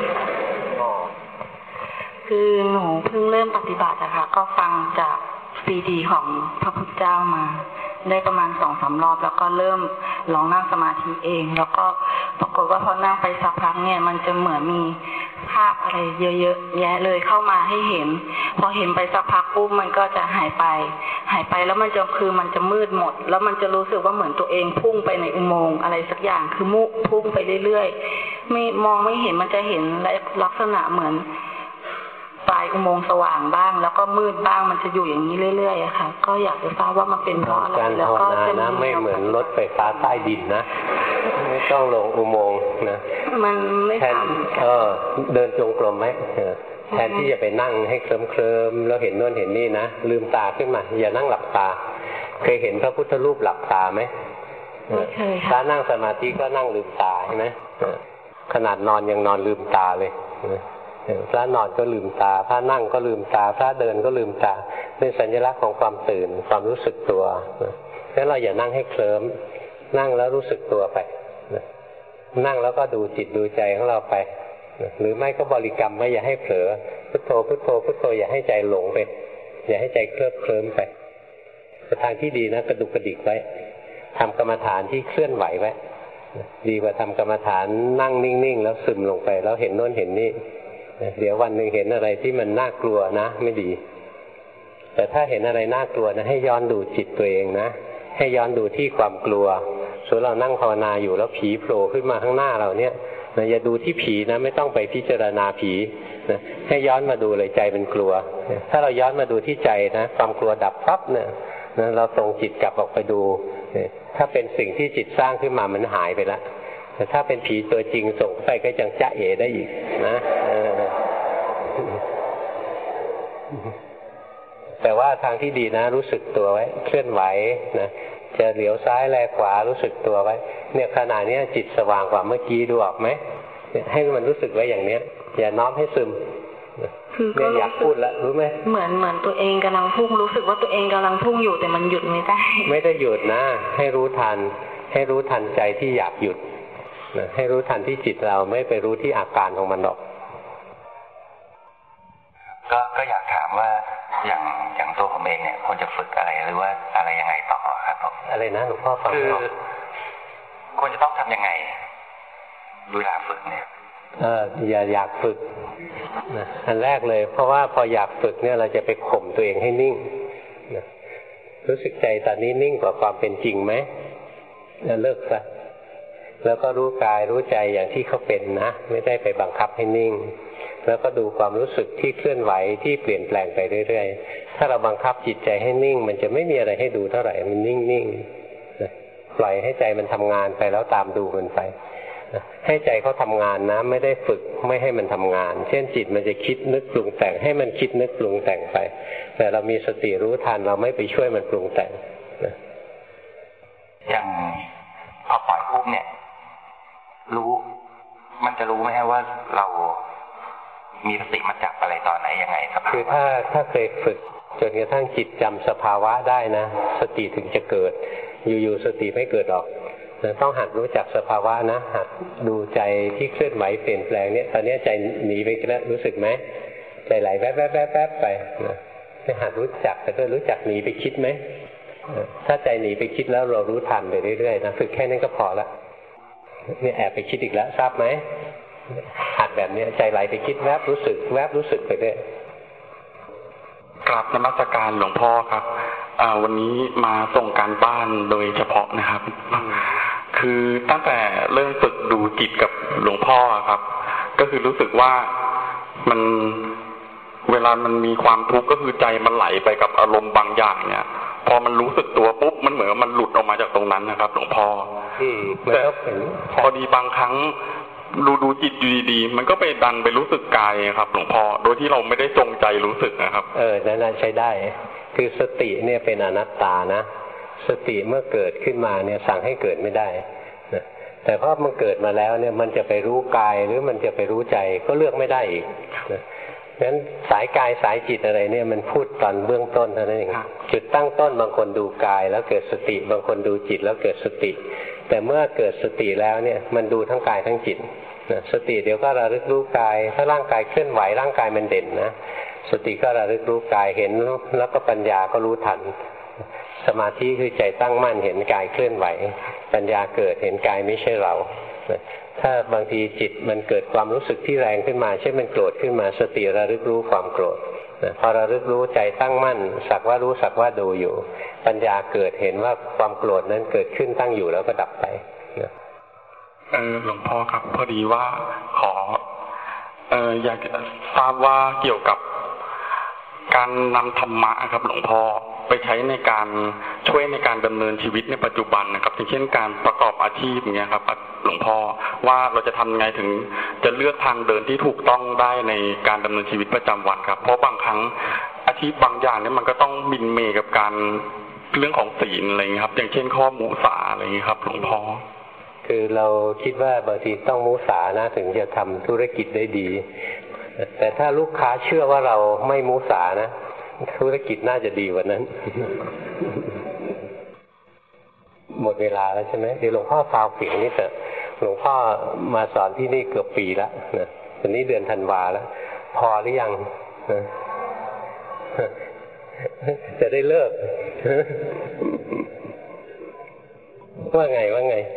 คือหนูเพิ่งเริ่มปฏิบัติอะค่ะก็ฟังจากซีดีของพระพุทธเจ้ามาได้ประมาณ 2-3 รอบแล้วก็เริ่มลองนั่งสมาธิเองแล้วก็ปรากฏว่าพอนั่งไปสักพักเนี่ยมันจะเหมือนมีภาพอะไรเยอะๆแยะเลยเข้ามาให้เห็นพอเห็นไปสักพักปุ๊บมันก็จะหายไปแล้วมันจะมืดหมดแล้วมันจะรู้สึกว่าเหมือนตัวเองพุ่งไปในอุโมงค์อะไรสักอย่างคือพุ่งไปเรื่อยๆไม่มองไม่เห็นมันจะเห็นลักษณะเหมือนปลายอุโมงค์สว่างบ้างแล้วก็มืดบ้างมันจะอยู่อย่างนี้เรื่อยๆอะค่ะก็อยากจะทราบว่ามันเป็นเพราะอะไรแล้วก็จะไม่เหมือนรถไฟฟ้าใต้ดินนะไม่ต้องลงอุโมงค์นะมันไม่ทันเดินจงกรมไหมแทนที่จะไปนั่งให้เคลิ้มๆแล้วเห็นโน่นเห็นนี่นะลืมตาขึ้นมาอย่านั่งหลับตาเคยเห็นพระพุทธรูปหลับตาไหมไม่เคยค่ะถ้านั่งสมาธิก็นั่งลืมตาใช่ไหมขนาดนอนยังนอนลืมตาเลยพระนอนก็ลืมตาพระนั่งก็ลืมตาพระเดินก็ลืมตาเป็นสัญลักษณ์ของความตื่นความรู้สึกตัวงั้นเราอย่านั่งให้เคลิ้มนั่งแล้วรู้สึกตัวไปนั่งแล้วก็ดูจิตดูใจของเราไปหรือไม่ก็บริกรรมไว้อย่าให้เผลอพุทโธพุทโธพุทโธอย่าให้ใจหลงไปอย่าให้ใจเคลิ้มไปทางที่ดีนะกระดุกกระดิกไว้ทำกรรมฐานที่เคลื่อนไหวไว้ดีกว่าทำกรรมฐานนั่งนิ่งๆแล้วซึมลงไปแล้วเห็นโน้นเห็นนี่เดี๋ยววันหนึ่งเห็นอะไรที่มันน่ากลัวนะไม่ดีแต่ถ้าเห็นอะไรน่ากลัวนะให้ย้อนดูจิตตัวเองนะให้ย้อนดูที่ความกลัวส่วนเรานั่งภาวนาอยู่แล้วผีโผล่ขึ้นมาข้างหน้าเราเนี่ยอย่าดูที่ผีนะไม่ต้องไปพิจารณาผีนะให้ย้อนมาดูเลยใจเป็นกลัวถ้าเราย้อนมาดูที่ใจนะความกลัวดับปั๊บเนี่ยเราส่งจิตกลับออกไปดูถ้าเป็นสิ่งที่จิตสร้างขึ้นมามันหายไปแล้วแต่ถ้าเป็นผีตัวจริงส่งไปก็จังจ๊ะเอ๋ได้อีกนะแต่ว่าทางที่ดีนะรู้สึกตัวไว้เคลื่อนไหวนะจะเหลียวซ้ายแลขวารู้สึกตัวไว้เนี่ยขณะนี้จิตสว่างกว่าเมื่อกี้ดูออกไหมให้มันรู้สึกไว้อย่างเนี้ยอย่าน้อมให้ซึมคือก็อยากพูดแล้วรู้ไหมเหมือนตัวเองกำลังพุ่งรู้สึกว่าตัวเองกำลังพุ่งอยู่แต่มันหยุดไม่ได้ไม่ได้หยุดนะให้รู้ทันใจที่อยากหยุดนะให้รู้ทันที่จิตเราไม่ไปรู้ที่อาการของมันหรอกก็อยากถามว่าอย่างตัวผมเองเนี่ยควรจะฝึกอะไรหรือว่าอะไรยังไงต่อครับผมอะไรนะหลวงพ่อฟังไม่ออกควรจะต้องทำยังไงเวลาฝึกเนี่ยอย่าอยากฝึกนะอันแรกเลยเพราะว่าพออยากฝึกเนี่ยเราจะไปข่มตัวเองให้นิ่งนะรู้สึกใจตอนนี้นิ่งกว่าความเป็นจริงไหมเลิกซะแล้วก็รู้กายรู้ใจอย่างที่เขาเป็นนะไม่ได้ไปบังคับให้นิ่งแล้วก็ดูความรู้สึกที่เคลื่อนไหวที่เปลี่ยนแปลงไปเรื่อยๆถ้าเราบังคับจิตใจให้นิ่งมันจะไม่มีอะไรให้ดูเท่าไหร่มันนิ่งๆปล่อยให้ใจมันทำงานไปแล้วตามดูมันไปให้ใจเขาทำงานนะไม่ได้ฝึกไม่ให้มันทำงานเช่นจิตมันจะคิดนึกปรุงแต่งให้มันคิดนึกปรุงแต่งไปแต่เรามีสติรู้ทันเราไม่ไปช่วยมันปรุงแต่งอย่างพอปล่อยปุ๊บเนี่ยรู้มันจะรู้ไหมว่าเรามีสติมาจับอะไรตอนไหนยังไงครับคือถ้าเคยฝึกจนกระทั่งจิตจำสภาวะได้นะสติถึงจะเกิดอยู่ๆสติไม่เกิดหรอกต้องหัดรู้จักสภาวะนะหัดดูใจที่เคลื่อนไหวเปลี่ยนแปลงเนี่ยตอนนี้ใจหนีไปแล้วรู้สึกไหมใจไหลแวบๆๆไปนะให้หัดรู้จักแต่ก็รู้จักหนีไปคิดไหมถ้าใจหนีไปคิดแล้วเรารู้ทันไปเรื่อยๆนะฝึกแค่นั้นก็พอละเนี่ยแอบไปคิดอีกแล้วทราบไหมหัดแบบนี้ใจไหลไปคิดแวบรู้สึกไปเรื่อยกราบนมัสการหลวงพ่อครับวันนี้มาส่งการบ้านโดยเฉพาะนะครับคือตั้งแต่เริ่มฝึกดูจิตกับหลวงพ่อครับก็คือรู้สึกว่ามันเวลามันมีความทุกข์ก็คือใจมันไหลไปกับอารมณ์บางอย่างเนี่ยพอมันรู้สึกตัวปุ๊บมันเหมือนมันหลุดออกมาจากตรงนั้นนะครับหลวงพ่อแต่พอดีบางครั้งดูจิตอยู่ดีๆมันก็ไปดันไปรู้สึกกายครับหลวงพ่อโดยที่เราไม่ได้จงใจรู้สึกนะครับนั่นใช้ได้คือสติเนี่ยเป็นอนัตตานะสติเมื่อเกิดขึ้นมาเนี่ยสั่งให้เกิดไม่ได้นะแต่เพราะมันเกิดมาแล้วเนี่ยมันจะไปรู้กายหรือมันจะไปรู้ใจก็เลือกไม่ได้อีกนะงั้นสายกายสายจิตอะไรเนี่ยมันพูดตอนเบื้องต้นเท่านั้นเองจุดตั้งต้นบางคนดูกายแล้วเกิดสติบางคนดูจิตแล้วเกิดสติแต่เมื่อเกิดสติแล้วเนี่ยมันดูทั้งกายทั้งจิตสติเดี๋ยวก็ระลึกรู้กายถ้าร่างกายเคลื่อนไหวร่างกายมันเด่นนะสติก็ระลึกรู้กายเห็นแล้วก็ปัญญาก็รู้ทันสมาธิคือใจตั้งมั่นเห็นกายเคลื่อนไหวปัญญาเกิดเห็นกายไม่ใช่เราถ้าบางทีจิตมันเกิดความรู้สึกที่แรงขึ้นมาเช่นมันโกรธขึ้นมาสติระลึกรู้ความโกรธพอระลึกรู้ใจตั้งมั่นสักว่ารู้สักว่าดูอยู่ปัญญาเกิดเห็นว่าความโกรธนั้นเกิดขึ้นตั้งอยู่แล้วก็ดับไปหลวงพ่อครับพอดีว่าขออยากทราบว่าเกี่ยวกับการนำธรรมะครับหลวงพ่อไปใช้ในการช่วยในการดำเนินชีวิตในปัจจุบันนะครับอย่างเช่นการประกอบอาชีพอย่างเงี้ยครับหลวงพ่อว่าเราจะทำไงถึงจะเลือกทางเดินที่ถูกต้องได้ในการดำเนินชีวิตประจำวันครับเพราะบางครั้งอาชีพบางอย่างเนี่ยมันก็ต้องบินเมกับการเรื่องของศีลอะไรเงี้ยครับอย่างเช่นข้อมุสาอะไรเงี้ยครับหลวงพ่อคือเราคิดว่าบางทีต้องมุสานะถึงจะทำธุรกิจได้ดีแต่ถ้าลูกค้าเชื่อว่าเราไม่มุสานะธุรกิจน่าจะดีกว่านั้น หมดเวลาแล้วใช่ไหมเดี๋ยวหลวงพ่อฟาวเสียงนี่เถอะหลวงพ่อมาสอนที่นี่เกือบปีแล้วนะวันนี้เดือนธันวาแล้วพอหรือยังจะได้เลิก ว่าไง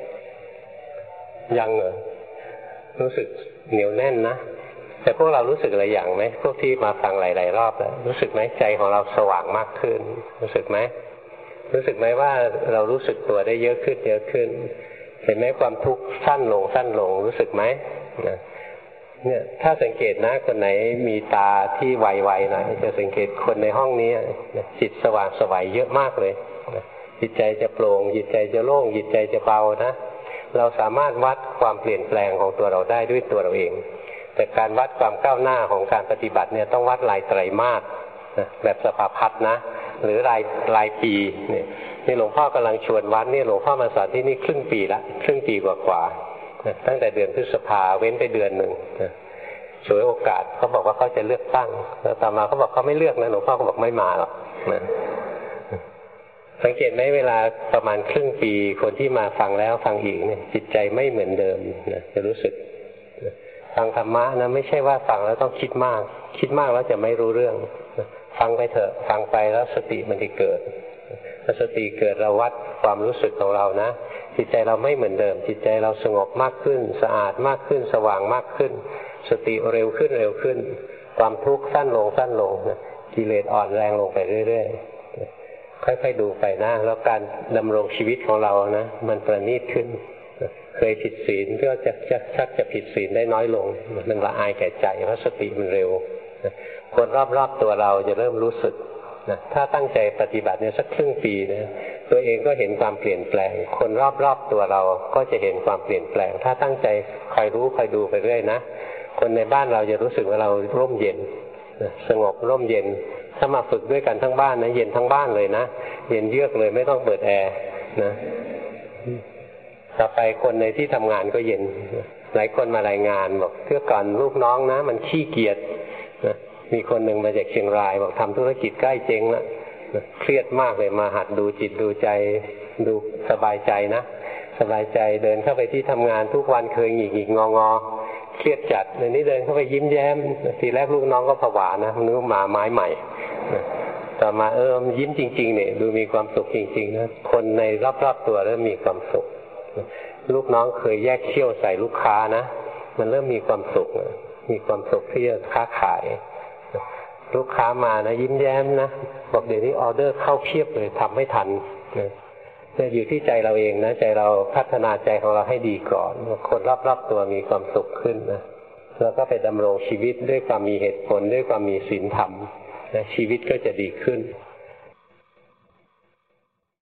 ยังเหรอรู้สึกเหนียวแน่นนะแต่พวกเรารู้สึกอะไรอย่างไหมพวกที่มาฟังหลายๆรอบแล้วรู้สึกไหมใจของเราสว่างมากขึ้นรู้สึกไหมว่าเรารู้สึกตัวได้เยอะขึ้นเห็นไหมความทุกข์สั้นลงรู้สึกไหมเนี่ยถ้าสังเกตนะคนไหนมีตาที่ไวๆหน่อยจะสังเกตคนในห้องนี้จิตสว่างสวัยเยอะมากเลยจิตใจจะโปร่งจิตใจจะโล่งจิตใจจะเบานะเราสามารถวัดความเปลี่ยนแปลงของตัวเราได้ด้วยตัวเราเองแต่การวัดความก้าวหน้าของการปฏิบัติเนี่ยต้องวัดรายไตรมาสแบบสภาพัฒน์นะหรือรายปีเนี่ยนี่หลวงพ่อกำลังชวนวัดนี่หลวงพ่อมาสอนที่นี่ครึ่งปีกว่าตั้งแต่เดือนพฤษภาเว้นไปเดือนหนึ่งฉวยโอกาสเขาบอกว่าเขาจะเลือกตั้งแล้วต่อมาเขาบอกเขาไม่เลือกนะหลวงพ่อก็บอกไม่มาหรอกนะสังเกตไหมเวลาประมาณครึ่งปีคนที่มาฟังแล้วฟังอีกเนี่ยจิตใจไม่เหมือนเดิมนะจะรู้สึกฟังธรรมะนะไม่ใช่ว่าฟังแล้วต้องคิดมากแล้วจะไม่รู้เรื่องฟังไปเถอะฟังไปแล้วสติมันจะเกิดพอสติเกิดเราวัดความรู้สึกของเรานะจิตใจเราไม่เหมือนเดิมจิตใจเราสงบมากขึ้นสะอาดมากขึ้นสว่างมากขึ้นสติเร็วขึ้นความทุกข์สั้นลงนะกิเลสอ่อนแรงลงไปเรื่อยๆค่อยๆดูไปนะแล้วการดำรงชีวิตของเรานะมันประณีตขึ้นเคยผิดศีลก็ชักจะผิดศีลได้น้อยลงมันละอายแก่ใจเพราะสติมันเร็วคนรอบๆตัวเราจะเริ่มรู้สึกนะถ้าตั้งใจปฏิบัติเนี่ยสักครึ่งปีนะตัวเองก็เห็นความเปลี่ยนแปลงคนรอบๆตัวเราก็จะเห็นความเปลี่ยนแปลงถ้าตั้งใจคอยรู้คอยดูไปเรื่อยนะคนในบ้านเราจะรู้สึกว่าเราร่มเย็นสงบร่มเย็นถ้ามาฝึกด้วยกันทั้งบ้านนะเย็นทั้งบ้านเลยนะเย็นเยือกเลยไม่ต้องเปิดแอร์นะต่อไปคนในที่ทำงานก็เย็นหลายคนมารายงานบอกเพื่อก่อนลูกน้องนะมันขี้เกียจนะมีคนหนึ่งมาจากเชียงรายบอกทำธุรกิจใกล้เจ๊งแล้วเครียดมากเลยมาหัดดูจิตดูใจดูสบายใจนะสบายใจเดินเข้าไปที่ทำงานทุกวันเคยหงิกงอเครียดจัดในนี้เดินเข้าไปยิ้มแย้มทีแรกลูกน้องก็ผวานะนึกว่ามาไม้ใหม่ต่อมายิ้มจริงๆเนี่ยดูมีความสุขจริงๆนะคนในรอบๆตัวเริ่มมีความสุขลูกน้องเคยแยกเขี้ยวใส่ลูกค้านะมันเริ่มมีความสุขมีความสุขที่จะค้าขายลูกค้ามานะยิ้มแย้มนะบอกเดี๋ยวนี้ออเดอร์เข้าเพียบเลยทำไม่ทันเนี่ยอยู่ที่ใจเราเองนะใจเราพัฒนาใจของเราให้ดีก่อนคนรอบๆตัวมีความสุขขึ้นนะแล้วก็ไปดำรงชีวิตด้วยความมีเหตุผลด้วยความมีศีลธรรมนะชีวิตก็จะดีขึ้น